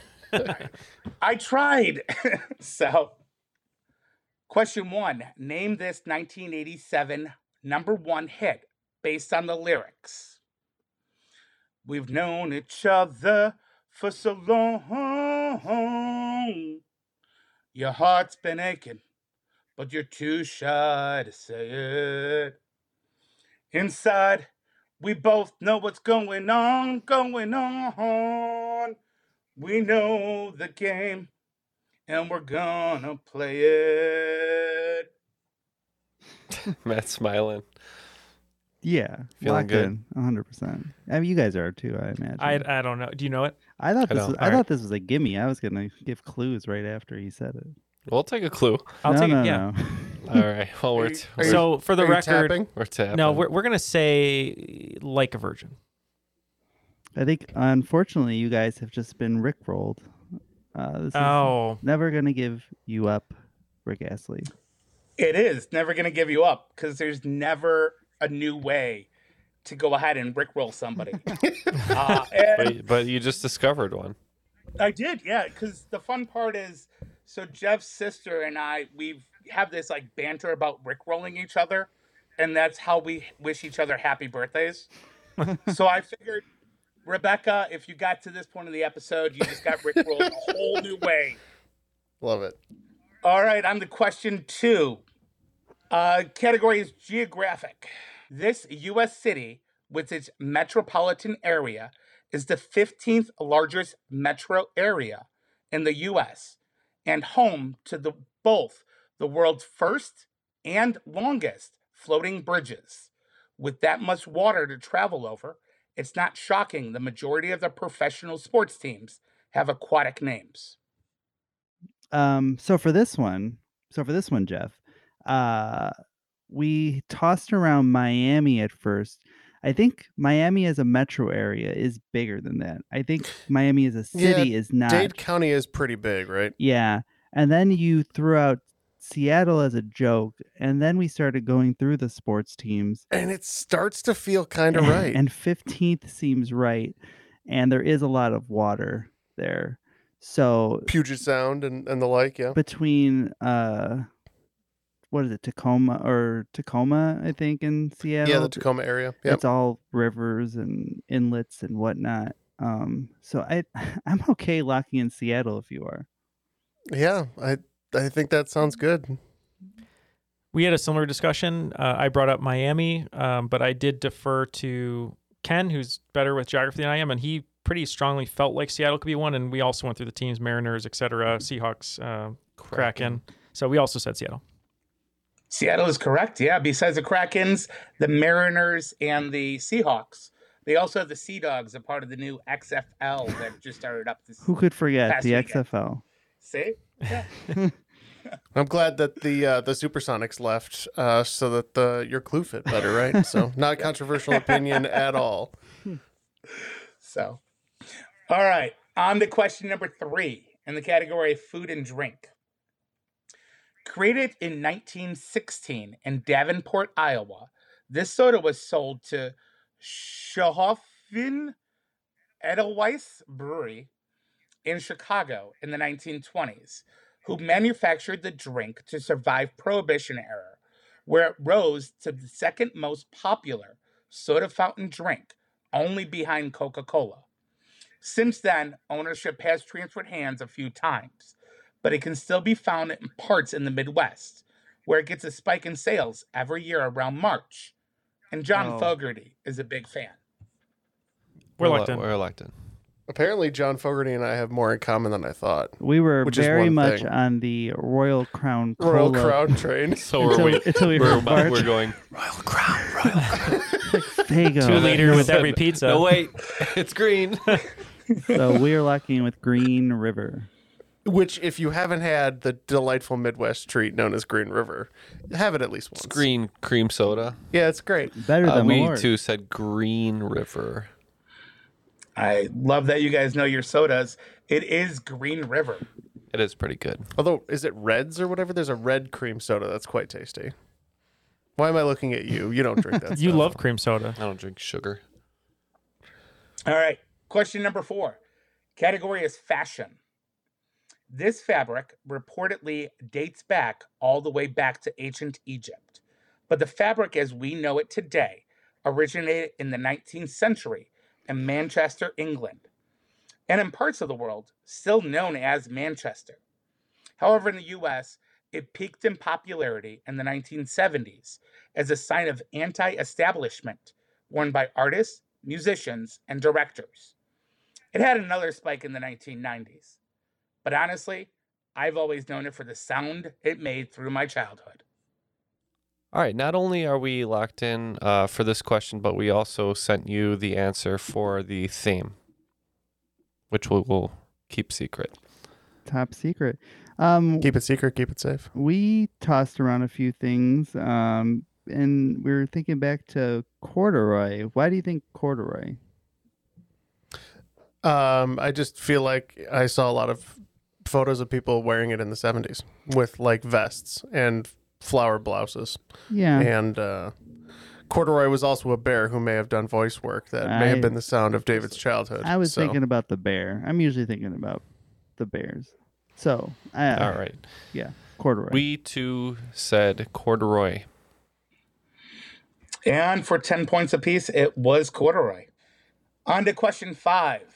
S9: I tried. So, question one. Name this nineteen eighty-seven number one hit based on the lyrics. We've known each other for so long. Your heart's been aching, but you're too shy to say it. Inside, we both know what's going on, going on. We know the game, and we're gonna play it.
S5: Matt's smiling.
S7: Yeah,
S5: Feeling
S7: locked
S5: good.
S7: in, one hundred percent. I mean, you guys are too, I imagine.
S6: I, I don't know. Do you know it?
S7: I thought
S5: I
S7: this
S5: don't.
S7: was. I
S6: All
S7: thought
S6: right.
S7: this was a gimme. I was gonna give clues right after he said it.
S5: We'll take a clue.
S6: I'll
S7: no,
S6: take
S7: no,
S6: it. Yeah.
S7: no.
S5: All right. Well, we're,
S8: Are you-
S5: t-
S8: are you-
S5: we're,
S6: So for the
S8: Are you
S6: record,
S8: tapping?
S5: we're tapping.
S6: no, we're we're gonna say like a virgin.
S7: I think unfortunately you guys have just been rickrolled. Uh, this is
S6: Oh,
S7: never gonna give you up, Rick Astley.
S9: It is never gonna give you up because there's never a new way to go ahead and rickroll somebody. uh, and
S5: but, but you just discovered one.
S9: I did, yeah. Because the fun part is, so Jeff's sister and I, we have this like banter about rickrolling each other, and that's how we wish each other happy birthdays. So I figured, Rebecca, if you got to this point of the episode, you just got rickrolled a whole new way.
S8: Love it.
S9: All right, on to question two. Uh, category is geographic. This U S city, with its metropolitan area, is the fifteenth largest metro area in the U S and home to the both the world's first and longest floating bridges. With that much water to travel over, it's not shocking the majority of the professional sports teams have aquatic names.
S7: Um, so for this one, so for this one, Jeff, uh, we tossed around Miami at first. I think Miami as a metro area is bigger than that. I think Miami as a city
S8: Yeah,
S7: is not.
S8: Dade County is pretty big, right?
S7: Yeah. And then you threw out Seattle as a joke, and then we started going through the sports teams.
S8: And it starts to feel kind of
S7: and,
S8: right.
S7: And fifteenth seems right. And there is a lot of water there. So
S8: Puget Sound and, and the like, yeah.
S7: between uh what is it, Tacoma or Tacoma, I think, in Seattle.
S8: Yeah, the Tacoma area. Yep.
S7: It's all rivers and inlets and whatnot. Um, so I I'm okay locking in Seattle if you are.
S8: Yeah, I I think that sounds good.
S6: we had a similar discussion. Uh, I brought up Miami, um, but I did defer to Ken, who's better with geography than I am, and he pretty strongly felt like Seattle could be one. And we also went through the teams: Mariners, et cetera, Seahawks, uh, Kraken. So we also said Seattle.
S9: Seattle is correct. Yeah. Besides the Krakens, the Mariners, and the Seahawks, they also have the Sea Dogs, a part of the new X F L that just started up this.
S7: Who could forget
S9: past
S7: the
S9: weekend.
S7: X F L?
S9: See? Yeah.
S8: I'm glad that the uh, the Supersonics left uh, so that the your clue fit better, right? So not a controversial opinion at all.
S9: So, all right. On to question number three in the category of food and drink. Created in nineteen sixteen in Davenport, Iowa, this soda was sold to Schohoffen Edelweiss Brewery in Chicago in the nineteen twenties, who manufactured the drink to survive Prohibition era, where it rose to the second most popular soda fountain drink, only behind Coca-Cola. Since then, ownership has transferred hands a few times, but it can still be found in parts in the Midwest, where it gets a spike in sales every year around March. And John
S7: Oh.
S9: Fogerty is a big fan.
S6: We're
S5: We're
S6: locked in.
S5: We're elected.
S8: Apparently, John Fogerty and I have more in common than I thought.
S7: We were
S8: Which is
S7: very
S8: one
S7: much
S8: thing.
S7: on the Royal Crown Cola.
S8: Royal Crown train.
S5: So we're
S7: Until-
S5: wait,
S7: until we
S5: we're,
S7: heard Bart.
S5: we're going.
S7: There you go.
S6: Two liter with
S5: Said-
S6: every pizza.
S5: No wait, it's green.
S7: So we are locking in with Green River.
S8: Which, if you haven't had the delightful Midwest treat known as Green River, have it at least once.
S5: It's green cream soda.
S8: Yeah, it's great.
S7: Better
S5: Uh,
S7: than
S5: we
S7: Malort.
S5: too said Green River.
S9: I love that you guys know your sodas. It is Green River.
S5: It is pretty good.
S8: Although, is it Reds or whatever? There's a red cream soda that's quite tasty. Why am I looking at you? You don't drink that
S6: You
S8: stuff.
S6: love cream soda.
S5: I don't drink sugar.
S9: All right. Question number four. Category is fashion. This fabric reportedly dates back all the way back to ancient Egypt, But the fabric as we know it today originated in the nineteenth century in Manchester, England, and in parts of the world still known as Manchester. However, in the U S, it peaked in popularity in the nineteen seventies as a sign of anti-establishment worn by artists, musicians, and directors. It had another spike in the nineteen nineties. But honestly, I've always known it for the sound it made through my childhood.
S5: All right, not only are we locked in uh, for this question, but we also sent you the answer for the theme, which we will keep secret.
S7: Top secret. Um,
S8: keep it secret, keep it safe.
S7: We tossed around a few things, um, and we were thinking back to corduroy. Why do you think corduroy?
S8: Um, I just feel like I saw a lot of photos of people wearing it in the seventies with like vests and flower blouses.
S7: Yeah.
S8: And uh, corduroy was also a bear who may have done voice work that
S7: I,
S8: may have been the sound of David's childhood.
S7: I was
S8: so.
S7: thinking about the bear. I'm usually thinking about the bears. So, uh,
S5: all right.
S7: Yeah, corduroy.
S5: We too said corduroy.
S9: And for ten points apiece, it was corduroy. On to question five.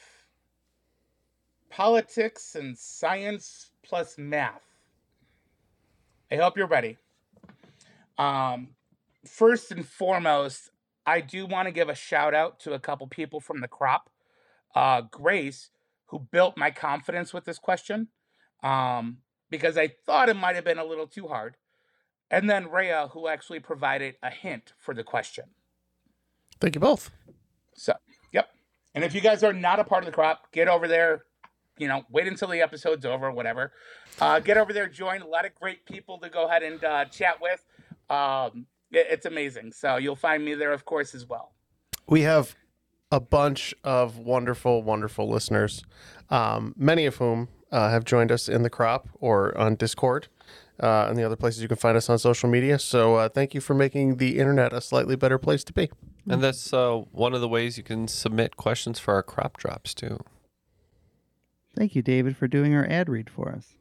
S9: Politics and science plus math. I hope you're ready. Um, first and foremost, I do want to give a shout out to a couple people from the crop. Uh, Grace, who built my confidence with this question, um, because I thought it might have been a little too hard. And then Rhea, who actually provided a hint for the question.
S8: Thank you both.
S9: So, yep. And if you guys are not a part of the crop, get over there. You know, wait until the episode's over, whatever. Uh, get over there, join a lot of great people to go ahead and uh, chat with. Um, it, it's amazing. So you'll find me there, of course, as well.
S8: We have a bunch of wonderful, wonderful listeners, um, many of whom uh, have joined us in the crop or on Discord uh, and the other places you can find us on social media. So uh, thank you for making the internet a slightly better place to be.
S5: And that's uh, one of the ways you can submit questions for our crop drops, too.
S7: Thank you, David, for doing our ad read for us.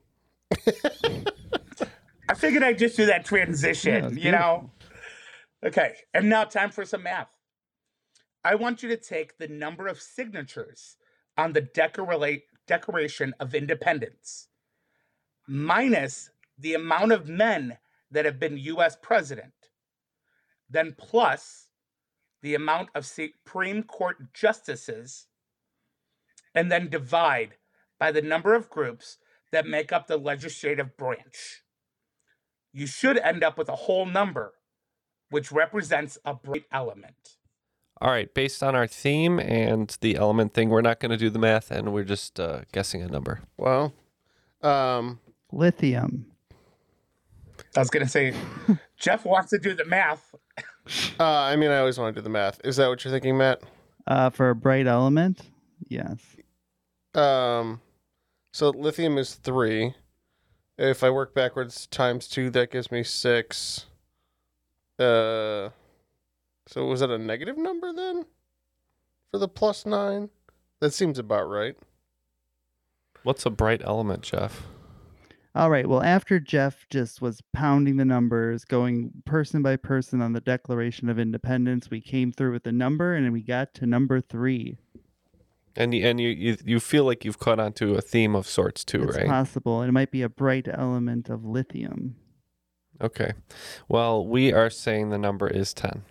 S9: I figured I'd just do that transition,
S7: Yeah,
S9: you know? Okay, and now time for some math. I want you to take the number of signatures on the Declara- Declaration of Independence minus the amount of men that have been U S president, then plus the amount of Supreme Court justices, and then divide by the number of groups that make up the legislative branch. You should end up with a whole number, which represents a bright element.
S5: All right, based on our theme and the element thing, we're not going to do the math, and we're just uh, guessing a number.
S8: Well, um,
S7: lithium.
S9: I was going to say, Jeff wants to do the math.
S8: uh, I mean, I always want to do the math. Is that what you're thinking, Matt?
S7: Uh, for a bright element? Yes.
S8: Um, so lithium is three. If I work backwards times two, that gives me six. Uh, so was that a negative number then? For the plus nine? That seems about right.
S5: What's a bright element, Jeff?
S7: All right. Well, after Jeff just was pounding the numbers, going person by person on the Declaration of Independence, we came through with the number and we got to number three.
S5: And you, and you, you, you feel like you've caught on to a theme of sorts too,
S7: it's
S5: right?
S7: It's possible. It might be a bright element of lithium.
S5: Okay. Well, we are saying the number is ten.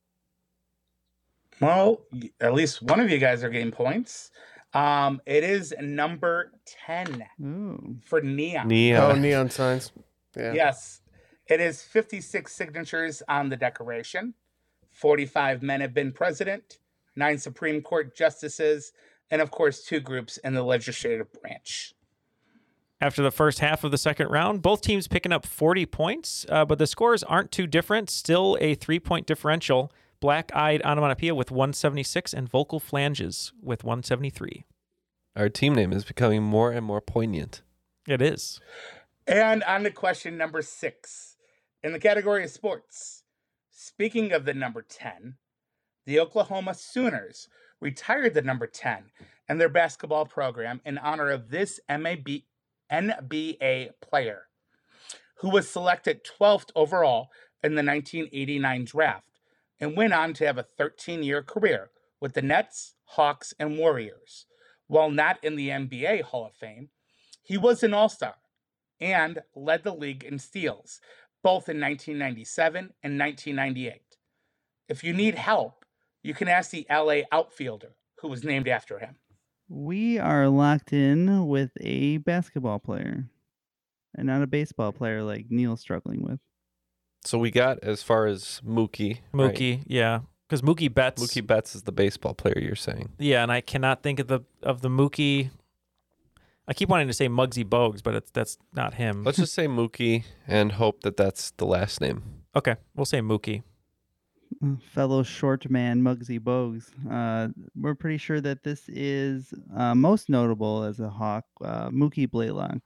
S9: Well, at least one of you guys are getting points. Um, it is number ten
S7: Ooh.
S9: for neon.
S5: Neon.
S8: Oh, neon signs. Yeah.
S9: Yes. It is fifty-six signatures on the Declaration. forty-five men have been president, nine Supreme Court justices, and of course, two groups in the legislative branch.
S6: After the first half of the second round, both teams picking up forty points, uh, but the scores aren't too different. Still a three-point differential. Black-Eyed Onomatopoeia with one seventy-six and Vocal Flanges with one seventy-three.
S5: Our team name is becoming more and more poignant.
S6: It is.
S9: And on to question number six. In the category of sports, speaking of the number ten, the Oklahoma Sooners retired the number ten in their basketball program in honor of this N B A player, who was selected twelfth overall in the nineteen eighty-nine draft and went on to have a thirteen-year career with the Nets, Hawks, and Warriors. While not in the N B A Hall of Fame, he was an All-Star and led the league in steals, both in nineteen ninety-seven and nineteen ninety-eight. If you need help, you can ask the L A outfielder, who was named after him.
S7: We are locked in with a basketball player and not a baseball player like Neil's struggling with.
S5: So we got as far as Mookie.
S6: Mookie,
S5: right?
S6: yeah. Because Mookie Betts.
S5: Mookie Betts is the baseball player you're saying.
S6: Yeah, and I cannot think of the of the Mookie. I keep wanting to say Muggsy Bogues, but it's, that's not him.
S5: Let's just say Mookie and hope that that's the last name.
S6: Okay, we'll say Mookie.
S7: Fellow short man Muggsy Bogues. Uh, we're pretty sure that this is uh, most notable as a Hawk, uh, Mookie Blaylock.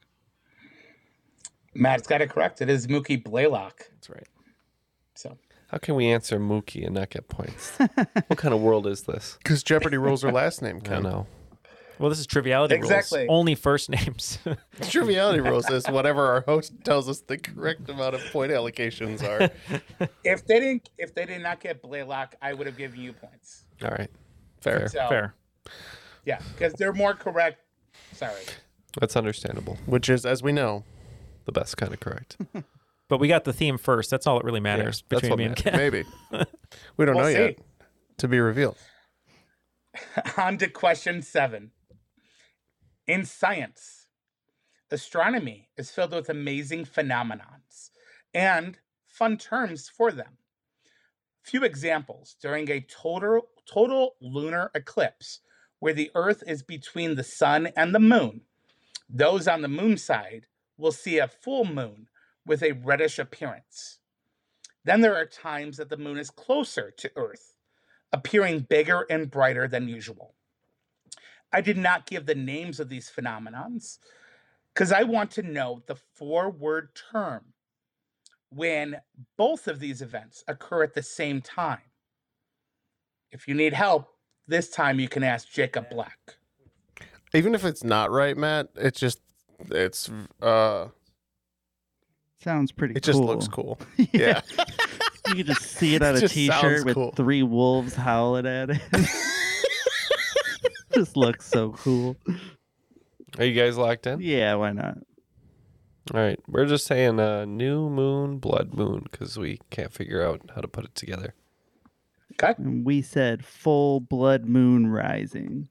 S9: Matt's got it correct. It is Mookie Blaylock.
S6: That's right.
S9: So,
S5: how can we answer Mookie and not get points? What kind of world is this?
S8: Because Jeopardy rules are last name, Ken.
S5: I know.
S6: Well, this is triviality
S9: Exactly.
S6: rules. Only first names.
S8: Triviality rules is whatever our host tells us the correct amount of point allocations are.
S9: if they didn't, if they did not get Blaylock, I would have given you points.
S5: All right. Fair.
S9: So,
S6: Fair.
S9: Yeah, because they're more correct. Sorry.
S5: That's understandable.
S8: Which is, as we know,
S5: the best kind of correct.
S6: But we got the theme first. That's all that really matters
S5: Yeah, that's
S6: between
S5: what
S6: me and
S5: matters.
S6: Ken.
S8: maybe. We don't
S9: We'll
S8: know
S9: see.
S8: yet. To be revealed.
S9: On to question seven. In science, astronomy is filled with amazing phenomenons and fun terms for them. Few examples during a total, total lunar eclipse where the Earth is between the sun and the moon. Those on the moon side will see a full moon with a reddish appearance. Then there are times that the moon is closer to Earth, appearing bigger and brighter than usual. I did not give the names of these phenomenons because I want to know the four-word term when both of these events occur at the same time. If you need help, this time you can ask Jacob Black.
S8: Even if it's not right, Matt, it's just, it's, uh,
S7: Sounds pretty
S8: it
S7: cool.
S8: just looks cool. Yeah.
S7: You can just see it on
S8: It
S7: a
S8: just
S7: t-shirt
S8: sounds
S7: with
S8: cool.
S7: three wolves howling at it. Just looks so cool.
S5: Are you guys locked in?
S7: Yeah, why not?
S5: All right. We're just saying uh, new moon, blood moon, because we can't figure out how to put it together.
S9: Okay.
S7: And we said full blood moon rising.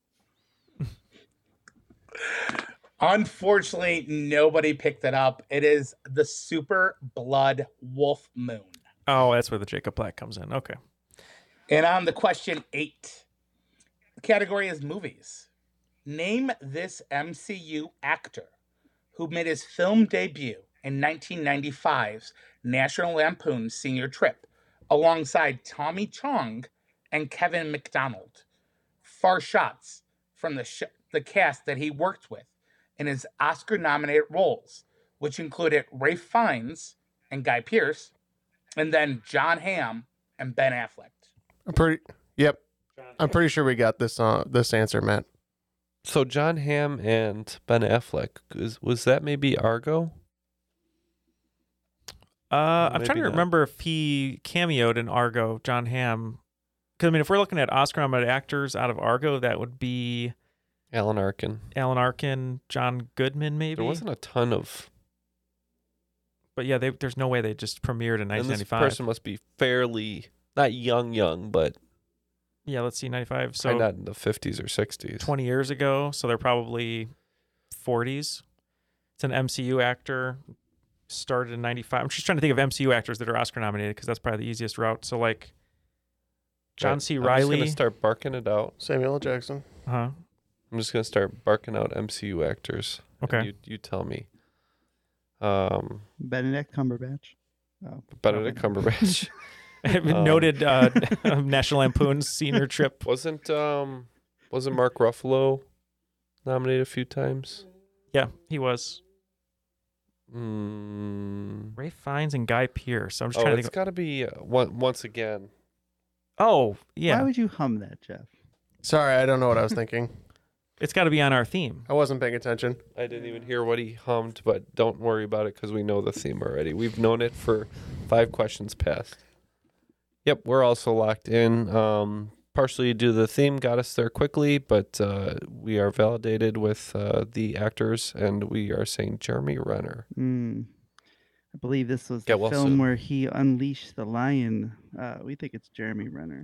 S9: Unfortunately, nobody picked it up. It is the super blood wolf moon.
S6: Oh, that's where the Jacob Black comes in. Okay.
S9: And on the question eight, the category is movies. Name this M C U actor who made his film debut in nineteen ninety-five's National Lampoon's Senior Trip alongside Tommy Chong and Kevin McDonald. Far shots from the, sh- the cast that he worked with in his Oscar-nominated roles, which included Ralph Fiennes and Guy Pearce, and then John Hamm and Ben Affleck.
S8: I'm pretty, yep. I'm pretty sure we got this, uh, this answer, Matt.
S5: So John Hamm and Ben Affleck, was, was that maybe Argo?
S6: Uh, I'm
S5: maybe
S6: trying to
S5: not.
S6: remember if he cameoed in Argo, John Hamm. Because, I mean, if we're looking at Oscar-nominated actors out of Argo, that would be
S5: Alan Arkin.
S6: Alan Arkin, John Goodman, maybe.
S5: There wasn't a ton of...
S6: But yeah, they, there's no way they just premiered in
S5: And
S6: nineteen
S5: this
S6: ninety-five.
S5: person must be fairly, not young, young, but
S6: Yeah, let's see, ninety-five.
S5: so
S6: So
S5: not in the fifties or sixties.
S6: twenty years ago, so they're probably forties. It's an M C U actor, started in ninety-five. I'm just trying to think of M C U actors that are Oscar nominated because that's probably the easiest route. So like John
S5: Right.
S6: C.
S5: I'm just
S6: Reilly.
S5: going to start barking it out.
S8: Samuel L. Jackson.
S6: Uh-huh.
S5: I'm just going to start barking out M C U actors. and
S6: Okay.
S5: You, you tell me. Um,
S7: Benedict Cumberbatch. Oh,
S5: Benedict Cumberbatch. Um,
S6: Noted uh, National Lampoon's Senior Trip.
S5: Wasn't um wasn't Mark Ruffalo nominated a few times?
S6: Yeah, he was.
S5: Mm.
S6: Ralph Fiennes and Guy Pearce. I'm just
S5: Oh,
S6: trying to
S5: it's
S6: think.
S5: got to be uh, one, once again.
S6: Of... Oh, yeah.
S7: Why would you hum that, Jeff?
S8: Sorry, I don't know what I was thinking.
S6: It's got to be on our theme.
S8: I wasn't paying attention.
S5: I didn't even hear what he hummed, but don't worry about it because we know the theme already. We've known it for five questions past. Yep, we're also locked in. Um, partially due to the theme got us there quickly, but uh, we are validated with uh, the actors, and we are saying Jeremy Renner.
S7: Mm. I believe this was
S5: Get
S7: the
S5: well
S7: film
S5: soon.
S7: where he unleashed the lion. Uh, we think it's Jeremy Renner.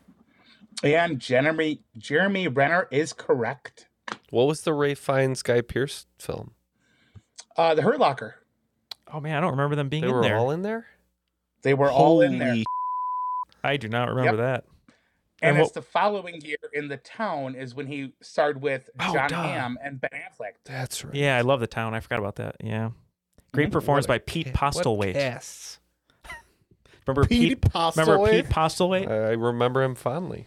S9: And Jeremy Jeremy Renner is correct.
S5: What was the Ray Fiennes Guy Pearce film?
S9: Uh, the Hurt Locker.
S6: Oh man, I don't remember them being
S5: They
S6: in
S5: were
S6: there.
S5: all in there?
S9: They were all in there.
S5: Holy
S6: I do not remember
S9: Yep.
S6: that.
S9: And,
S6: And
S9: it's
S6: what-
S9: the following year in The Town is when he starred with
S6: Oh,
S9: John
S6: duh.
S9: Hamm and Ben Affleck.
S5: That's right.
S6: Yeah, I love The Town. I forgot about that. Yeah. Great
S9: Mhm.
S6: performance
S5: What a
S6: by Pete
S5: ca-
S6: Postlewaite.
S5: What casts?
S6: Remember
S8: Pete
S6: Pete? Remember
S8: Postlewaite?
S6: Pete Postlewaite?
S5: I remember him fondly.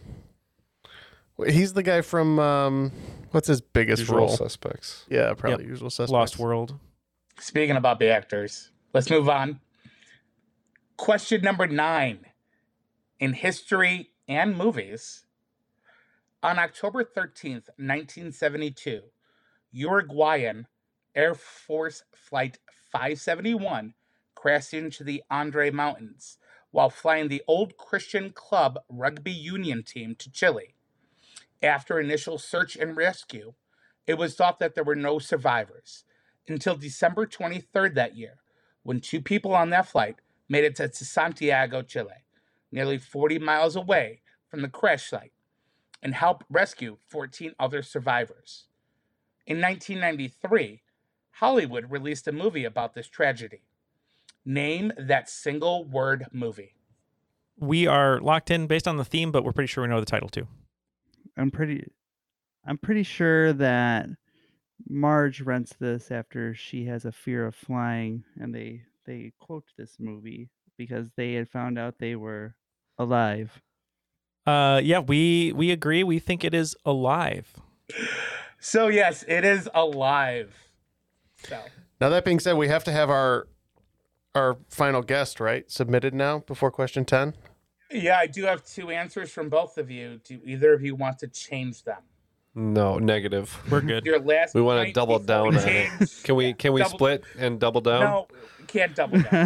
S8: He's the guy from um, what's his biggest
S5: Usual
S8: role?
S5: Suspects.
S8: Yeah, probably
S6: Yep.
S8: Usual Suspects.
S6: Lost World.
S9: Speaking about the actors, let's move on. Question number nine. In history and movies, on October thirteenth, nineteen seventy-two, Uruguayan Air Force Flight five seventy-one crashed into the Andre Mountains while flying the Old Christian Club rugby union team to Chile. After initial search and rescue, it was thought that there were no survivors until December twenty-third that year, when two people on that flight made it to Santiago, Chile, nearly forty miles away from the crash site, and helped rescue fourteen other survivors. In nineteen ninety-three, Hollywood released a movie about this tragedy. Name that single word movie.
S6: We are locked in based on the theme, but we're pretty sure we know the title too.
S7: I'm pretty I'm pretty sure that Marge rents this after she has a fear of flying, and they they quote this movie because they had found out they were alive.
S6: Uh, yeah, we we agree. We think it is Alive.
S9: So yes, it is Alive. So
S8: Now that being said, we have to have our our final guest, right? Submitted now before question ten.
S9: yeah, I do have two answers from both of you. Do either of you want to change them?
S5: No, negative.
S6: We're good.
S9: Your last
S5: We want to
S9: point
S5: double
S9: before
S5: down
S9: we
S5: on it.
S9: change-
S5: Can we can we
S9: double-
S5: split and double down?
S9: No, we can't double down.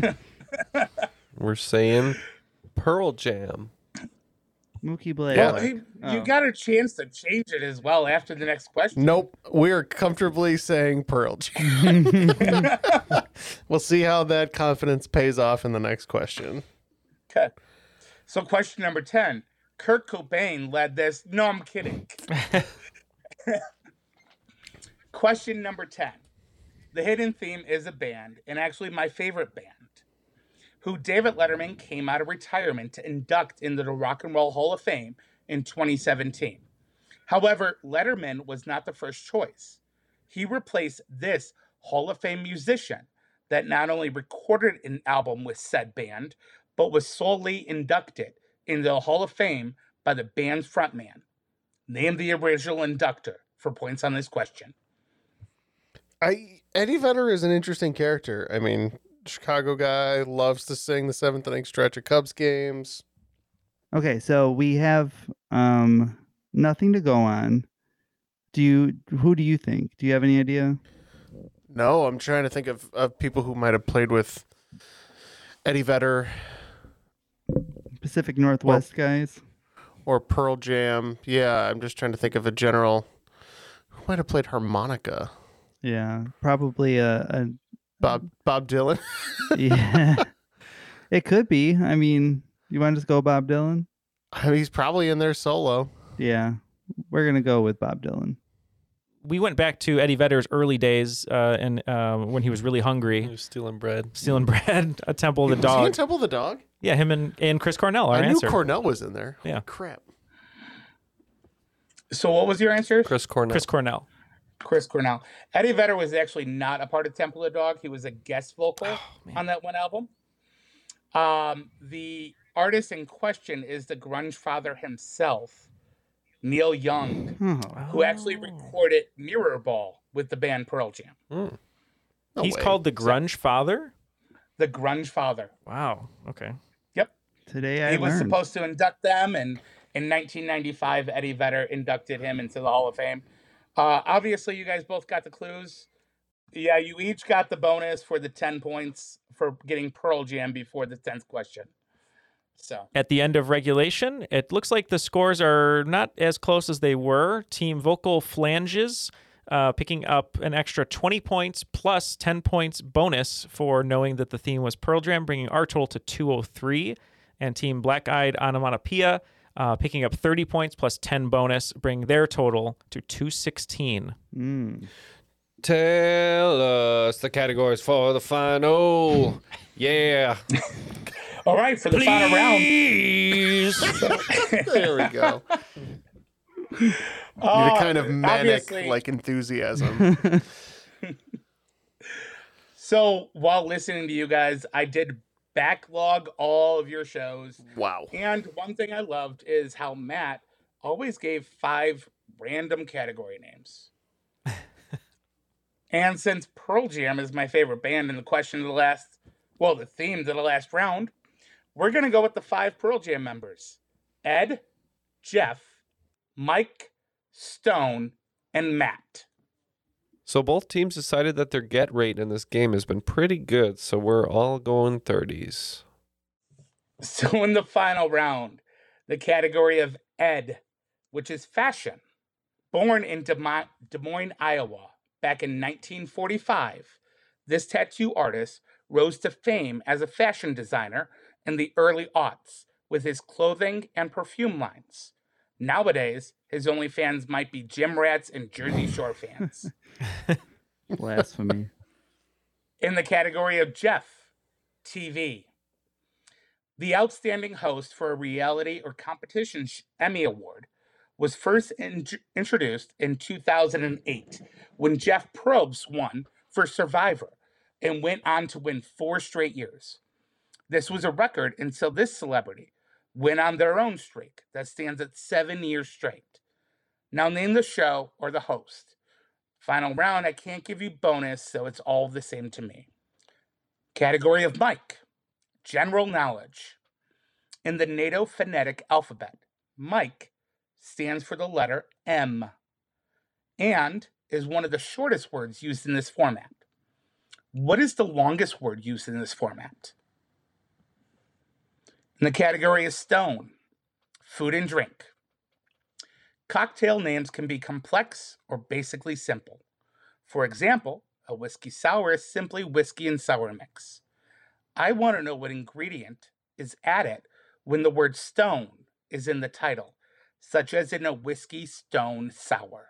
S5: We're saying Pearl Jam.
S7: Mookie Blair.
S9: Well, hey, you
S7: Oh.
S9: got a chance to change it as well after the next question.
S8: Nope, we're comfortably saying Pearl Jam. We'll see how that confidence pays off in the next question.
S9: Okay. So question number ten. Kurt Cobain led this. No, I'm kidding. Question number ten. The Hidden Theme is a band, and actually my favorite band, who David Letterman came out of retirement to induct into the Rock and Roll Hall of Fame in twenty seventeen. However, Letterman was not the first choice. He replaced this Hall of Fame musician that not only recorded an album with said band, but was solely inducted into the Hall of Fame by the band's frontman. Name the original inductor for points on this question.
S8: I Eddie Vedder is an interesting character. I mean, Chicago guy, loves to sing the seventh inning stretch of Cubs games.
S7: Okay, so we have um nothing to go on. Do you who do you think? Do you have any idea?
S8: No, I'm trying to think of, of people who might have played with Eddie Vedder
S7: Pacific Northwest guys?
S8: or Pearl Jam. Yeah, I'm just trying to think of a general who might have played harmonica.
S7: Yeah, probably a, a
S8: Bob Bob Dylan.
S7: yeah. It could be. I mean, you want to just go Bob Dylan?
S8: I mean, he's probably in there solo.
S7: Yeah, we're gonna go with Bob Dylan.
S6: We went back to Eddie Vedder's early days, uh, and uh, when he was really hungry,
S5: He was stealing bread.
S6: stealing bread. A Temple of the
S8: Was he in
S6: Dog.
S8: Temple of the Dog?
S6: Yeah, him and, and Chris Cornell. Our
S8: I
S6: answer.
S8: knew Cornell was in there.
S6: Yeah.
S8: Holy crap.
S9: So what was your answer?
S5: Chris Cornell.
S6: Chris Cornell.
S9: Chris Cornell. Eddie Vedder was actually not a part of Temple of the Dog. He was a guest vocal
S6: Oh, man.
S9: on that one album. Um, the artist in question is the grunge father himself, Neil Young,
S7: Oh,
S9: who actually recorded Mirror Ball with the band Pearl Jam.
S5: Mm.
S8: No
S6: He's
S8: way.
S6: called the Grunge Father.
S9: The grunge father.
S6: Wow. Okay.
S9: Yep.
S7: today I
S9: he was
S7: learned.
S9: supposed to induct them, and in nineteen ninety-five, Eddie Vedder inducted him into the Hall of Fame. Uh, obviously, you guys both got the clues. Yeah, you each got the bonus for the ten points for getting Pearl Jam before the tenth question. So
S6: at the end of regulation, it looks like the scores are not as close as they were. Team Vocal Flanges uh, picking up an extra twenty points plus ten points bonus for knowing that the theme was Pearl Jam, bringing our total to two oh three. And Team Black Eyed Onomatopoeia uh, picking up thirty points plus ten bonus, bringing their total to two sixteen.
S7: Mm.
S5: Tell us the categories for the final. Yeah.
S9: All right, for the
S5: Please.
S9: final round.
S8: There we go. Need a kind of manic,
S9: obviously-
S8: like, enthusiasm.
S9: So while listening to you guys, I did backlog all of your shows.
S8: Wow.
S9: And one thing I loved is how Matt always gave five random category names. And since Pearl Jam is my favorite band and the question of the last, well, the theme of the last round, we're going to go with the five Pearl Jam members. Ed, Jeff, Mike, Stone, and Matt.
S5: So both teams decided that their get rate in this game has been pretty good, so we're all going thirties.
S9: So in the final round, the category of Ed, which is fashion, born in Des Moines, Des Moines, Iowa, back in nineteen forty-five, this tattoo artist rose to fame as a fashion designer in the early aughts with his clothing and perfume lines. Nowadays, his only fans might be gym rats and Jersey Shore fans.
S7: Blasphemy.
S9: In the category of Jeff, T V, the outstanding host for a reality or competition Emmy Award was first in- introduced in two thousand eight when Jeff Probst won for Survivor and went on to win four straight years. This was a record until this celebrity went on their own streak that stands at seven years straight. Now name the show or the host. Final round, I can't give you bonus, so it's all the same to me. Category of Mike, general knowledge. In the NATO phonetic alphabet, Mike stands for the letter M and is one of the shortest words used in this format. What is the longest word used in this format? In the category is Stone, food and drink. Cocktail names can be complex or basically simple. For example, a whiskey sour is simply whiskey and sour mix. I want to know what ingredient is added when the word stone is in the title, such as in a whiskey stone sour.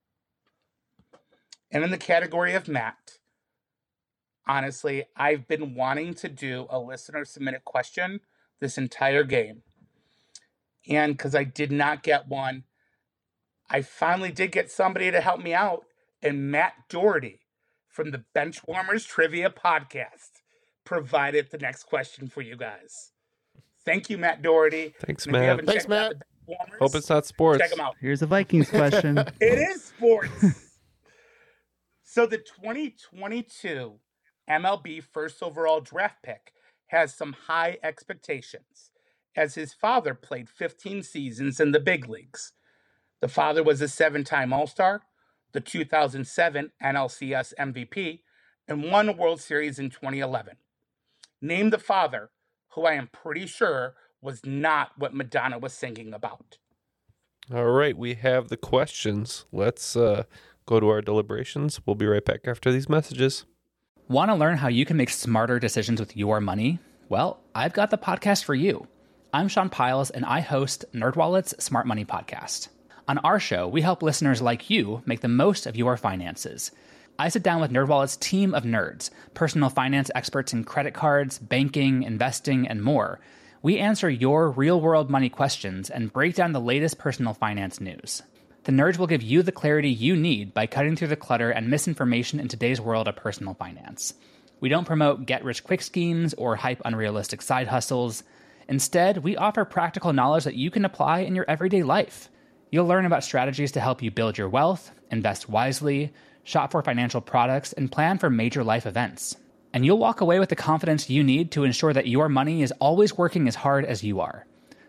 S9: And in the category of Matt, honestly, I've been wanting to do a listener submitted question this entire game. And because I did not get one, I finally did get somebody to help me out, and Matt Doherty from the Benchwarmers Trivia Podcast provided the next question for you guys. Thank you, Matt Doherty.
S5: Thanks,
S9: And if you
S5: Matt.
S9: haven't
S8: Thanks,
S9: checked out
S8: Matt.
S9: the Benchwarmers,
S5: Hope it's not sports.
S9: check them out.
S7: Here's a Vikings question.
S9: It is sports. So the twenty twenty-two M L B first overall draft pick has some high expectations, as his father played fifteen seasons in the big leagues. The father was a seven-time All-Star, the two thousand seven N L C S M V P, and won a World Series in twenty eleven. Name the father, who I am pretty sure was not what Madonna was singing about.
S5: All right, we have the questions. Let's uh, go to our deliberations. We'll be right back after these messages.
S13: Want to learn how you can make smarter decisions with your money? Well, I've got the podcast for you. I'm Sean Piles, and I host NerdWallet's Smart Money Podcast. On our show, we help listeners like you make the most of your finances. I sit down with NerdWallet's team of nerds, personal finance experts in credit cards, banking, investing, and more. We answer your real-world money questions and break down the latest personal finance news. The nerds will give you the clarity you need by cutting through the clutter and misinformation in today's world of personal finance. We don't promote get-rich-quick schemes or hype unrealistic side hustles. Instead, we offer practical knowledge that you can apply in your everyday life. You'll learn about strategies to help you build your wealth, invest wisely, shop for financial products, and plan for major life events. And you'll walk away with the confidence you need to ensure that your money is always working as hard as you are.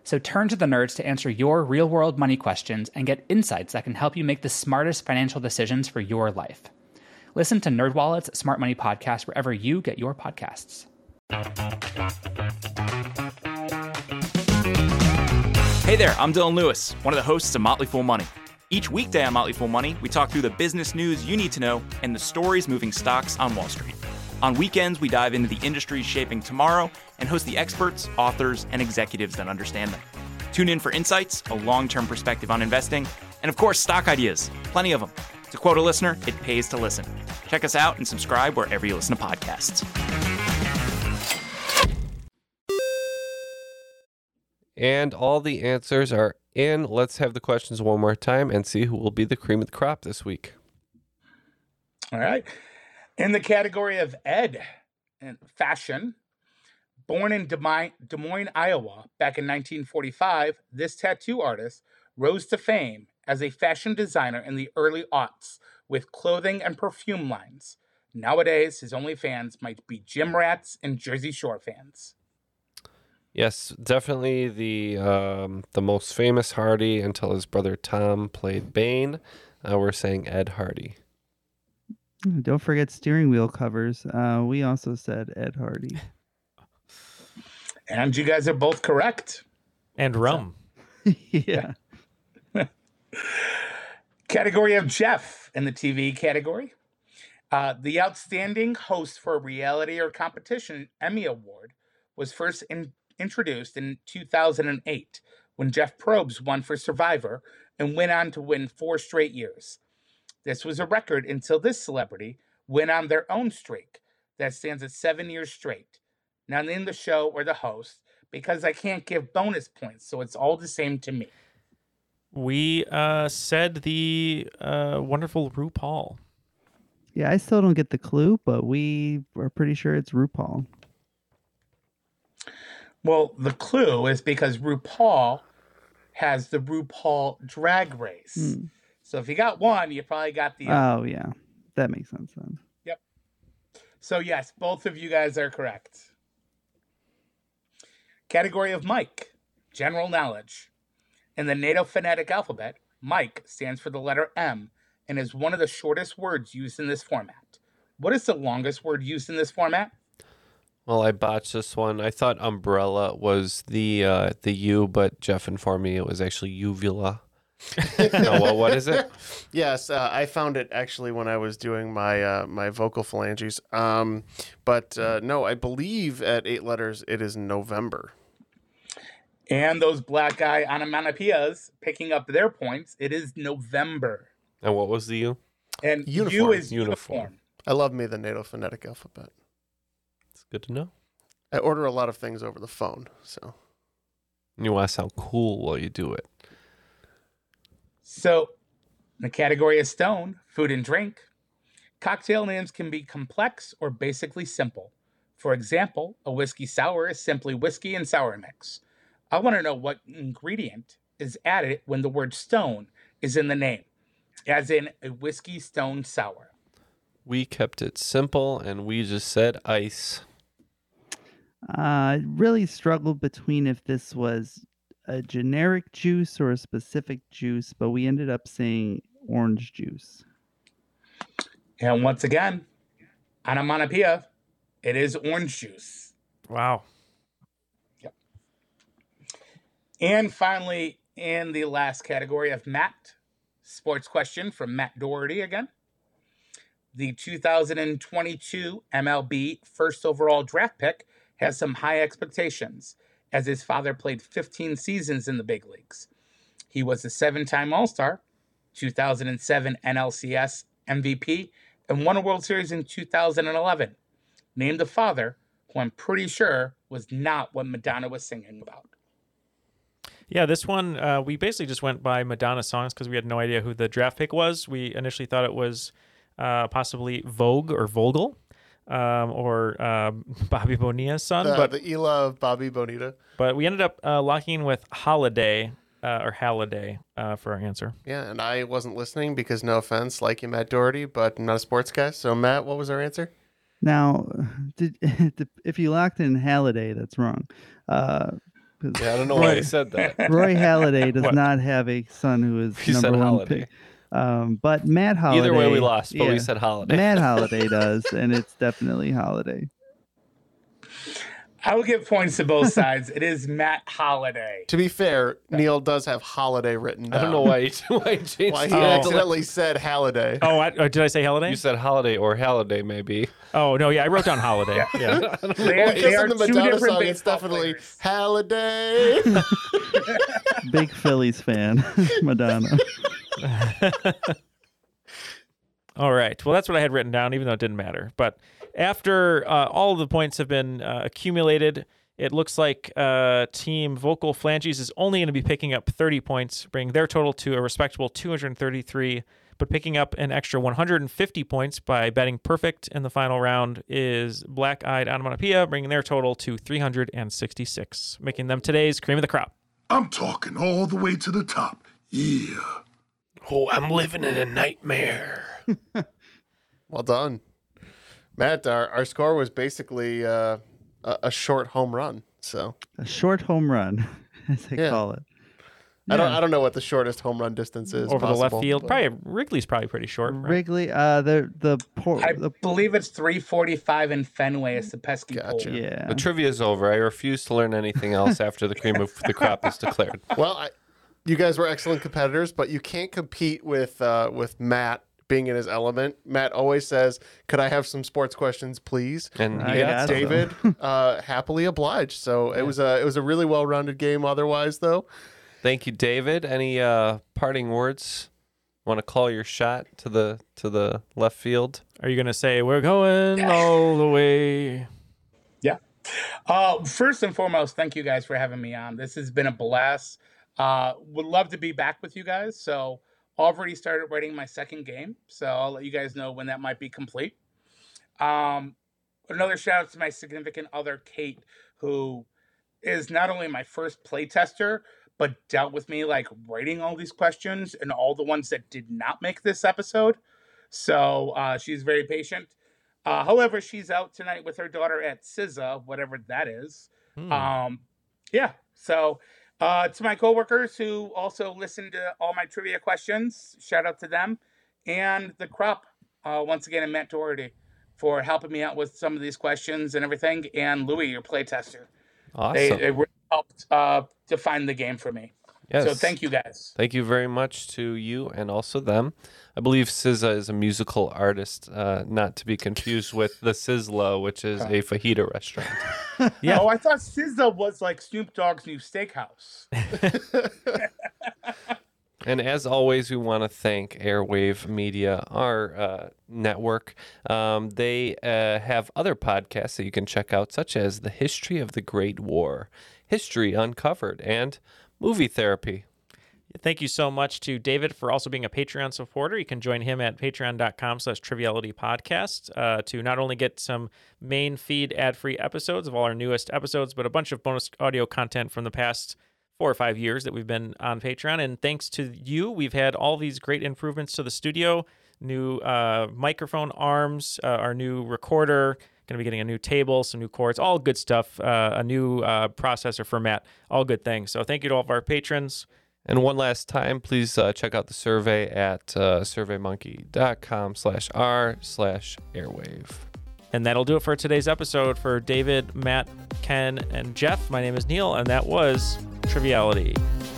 S13: So turn to the nerds to answer your real-world money questions and get insights that can help you make the smartest financial decisions for your life. Listen to NerdWallet's Smart Money Podcast wherever you get your podcasts.
S14: Hey there, I'm Dylan Lewis, one of the hosts of Motley Fool Money. Each weekday on Motley Fool Money, we talk through the business news you need to know and the stories moving stocks on Wall Street. On weekends, we dive into the industries shaping tomorrow and host the experts, authors, and executives that understand them. Tune in for insights, a long-term perspective on investing, and of course, stock ideas. Plenty of them. To quote a listener, it pays to listen. Check us out and subscribe wherever you listen to podcasts.
S5: And all the answers are in. Let's have the questions one more time and see who will be the cream of the crop this week.
S9: All right. In the category of Ed and fashion, born in Des Moines, Des Moines, Iowa, back in nineteen forty-five, this tattoo artist rose to fame as a fashion designer in the early aughts with clothing and perfume lines. Nowadays, his only fans might be gym rats and Jersey Shore fans.
S5: Yes, definitely the um, the most famous Hardy until his brother Tom played Bane. Uh, we're saying Ed Hardy.
S7: Don't forget steering wheel covers. Uh, we also said Ed Hardy.
S9: And you guys are both correct.
S6: And rum.
S7: Yeah.
S9: Category of Jeff in the T V category. Uh, the outstanding host for a reality or competition Emmy Award was first in, introduced in two thousand eight when Jeff Probst won for Survivor and went on to win four straight years. This was a record until this celebrity went on their own streak that stands at seven years straight. Now, name the show or the host because I can't give bonus points, so it's all the same to me.
S6: We uh, said the uh, wonderful RuPaul.
S7: Yeah, I still don't get the clue, but we are pretty sure it's RuPaul.
S9: Well, the clue is because RuPaul has the RuPaul Drag Race.
S7: Hmm.
S9: So if you got one, you probably got the other.
S7: Oh, yeah. That makes sense then.
S9: Yep. So, yes, both of you guys are correct. Category of Mike, general knowledge. In the NATO phonetic alphabet, Mike stands for the letter M and is one of the shortest words used in this format. What is the longest word used in this format?
S5: Well, I botched this one. I thought umbrella was the uh, the U, but Jeff informed me it was actually uvula. No, well, what is it?
S8: Yes, uh, I found it actually when I was doing my uh, my vocal phalanges. Um, but uh, no, I believe at eight letters it is November.
S9: And those black eye onomatopoeias picking up their points. It is November.
S5: And what was the U?
S9: And
S8: Uniform.
S9: U is
S5: Uniform.
S9: uniform.
S8: I love me the NATO phonetic alphabet.
S5: It's good to know.
S8: I order a lot of things over the phone, so.
S5: You want to sound cool while you do it.
S9: So, in the category of stone, food and drink, cocktail names can be complex or basically simple. For example, a whiskey sour is simply whiskey and sour mix. I want to know what ingredient is added when the word stone is in the name, as in a whiskey stone sour.
S5: We kept it simple, and we just said ice.
S7: I uh, really struggled between if this was a generic juice or a specific juice, but we ended up saying orange juice.
S9: And once again, onomatopoeia, it is orange juice.
S6: Wow.
S9: Yep. And finally, in the last category of Matt, sports question from Matt Doherty again. The two thousand twenty-two M L B first overall draft pick has some high expectations, as his father played fifteen seasons in the big leagues. He was a seven-time All-Star, two thousand seven N L C S M V P, and won a World Series in two thousand eleven. Named the father, who I'm pretty sure was not what Madonna was singing about.
S6: Yeah, this one, uh, we basically just went by Madonna songs because we had no idea who the draft pick was. We initially thought it was uh, possibly Vogue or Vogel. Um, or uh, Bobby Bonilla's son,
S8: The,
S6: but
S8: the Ela of Bobby Bonita.
S6: but we ended up uh, locking in with Holiday uh, or Halliday uh, for our answer.
S8: Yeah, and I wasn't listening because, no offense, like you, Matt Doherty, but I'm not a sports guy. So, Matt, what was our answer?
S7: Now, did, if you locked in Halliday, that's wrong. Uh,
S5: Yeah, I don't know why he said that.
S7: Roy Halladay does
S5: What?
S7: not have a son who is
S5: He
S7: number
S5: said
S7: one
S5: Halladay.
S7: pick. Um, but Matt Halladay.
S5: Either way, we lost, but we said Halladay.
S7: Matt Halladay does, and it's definitely Halladay.
S9: I will give points to both sides. It is Matt Holiday.
S8: To be fair, Neil does have Holiday written down.
S5: I don't know why he, why he changed
S8: Why he
S5: it.
S8: accidentally said Halliday.
S6: Oh, I, uh, did I say Holiday?
S5: You said Holiday or Halliday, maybe.
S6: Oh, no, yeah, I wrote down Holiday. yeah.
S8: They are,
S9: They
S8: because
S9: are
S8: in the
S9: two
S8: Madonna
S9: different
S8: song, it's
S9: baseball
S8: definitely
S9: players.
S8: Halliday.
S7: Big Phillies fan, Madonna.
S6: All right. Well, that's what I had written down, even though it didn't matter. But after uh, all of the points have been uh, accumulated, it looks like uh, Team Vocal Flanges is only going to be picking up thirty points, bringing their total to a respectable two hundred thirty-three. But picking up an extra one hundred fifty points by betting perfect in the final round is Black Eyed Onomatopoeia, bringing their total to three hundred sixty-six, making them today's cream of the crop.
S10: I'm talking all the way to the top. Yeah.
S5: Oh, I'm living in a nightmare.
S8: Well done. Matt, our, our score was basically uh, a, a short home run. So
S7: A short home run, as they
S8: Yeah.
S7: call it.
S8: I don't I don't know what the shortest home run distance is.
S6: Over the left
S8: possible,
S6: field.
S8: but-
S6: Probably Wrigley's probably pretty short. Right?
S7: Wrigley, uh, the the poor,
S9: I
S7: the,
S9: believe it's three forty-five in Fenway. It's the pesky
S8: Gotcha.
S9: pole.
S7: yeah.
S5: The trivia's over. I refuse to learn anything else after the cream of the crop is declared.
S8: Well, I, you guys were excellent competitors, but you can't compete with uh, with Matt being in his element. Matt always says, "Could I have some sports questions, please?"
S5: And
S7: I
S5: he
S7: got
S5: got
S7: some.
S8: David uh, happily obliged. So it was a it was a really well rounded game. Otherwise, though,
S5: Thank you, David. Any uh, parting words? Want to call your shot to the to the left field?
S6: Are you going to say, we're going all the way?
S9: Yeah. Uh, first and foremost, thank you guys for having me on. This has been a blast. Uh, would love to be back with you guys. So already started writing my second game. So I'll let you guys know when that might be complete. Um, another shout out to my significant other, Kate, who is not only my first play tester, but dealt with me like writing all these questions and all the ones that did not make this episode. So uh, she's very patient. Uh, however, she's out tonight with her daughter at S Z A, whatever that is.
S6: Hmm.
S9: Um, yeah. So uh, to my coworkers who also listened to all my trivia questions, shout out to them. And the crop, uh, once again, and Matt Doherty for helping me out with some of these questions and everything. And Louis, your play tester.
S5: Awesome.
S9: They, they really helped uh, define the game for me.
S5: Yes.
S9: So thank you guys.
S5: Thank you very much to you and also them. I believe S Z A is a musical artist, uh, not to be confused with the Sizzla, which is a fajita restaurant.
S6: Yeah.
S9: Oh, I thought S Z A was like Snoop Dogg's new steakhouse.
S5: And as always, we want to thank Airwave Media, our uh, network. Um, they uh, have other podcasts that you can check out, such as The History of the Great War, History Uncovered, and Movie Therapy.
S6: Thank you so much to David for also being a Patreon supporter. You can join him at patreon.com slash triviality podcast uh, to not only get some main feed ad-free episodes of all our newest episodes, but a bunch of bonus audio content from the past four or five years that we've been on Patreon. And thanks to you, we've had all these great improvements to the studio, new uh, microphone arms, uh, our new recorder, going to be getting a new table, some new cords, all good stuff, uh, a new uh, processor for Matt, all good things. So thank you to all of our patrons.
S5: And one last time, please uh, check out the survey at uh, surveymonkey.com slash r slash airwave.
S6: And that'll do it for today's episode. For David, Matt, Ken, and Jeff, my name is Neil, and that was Triviality.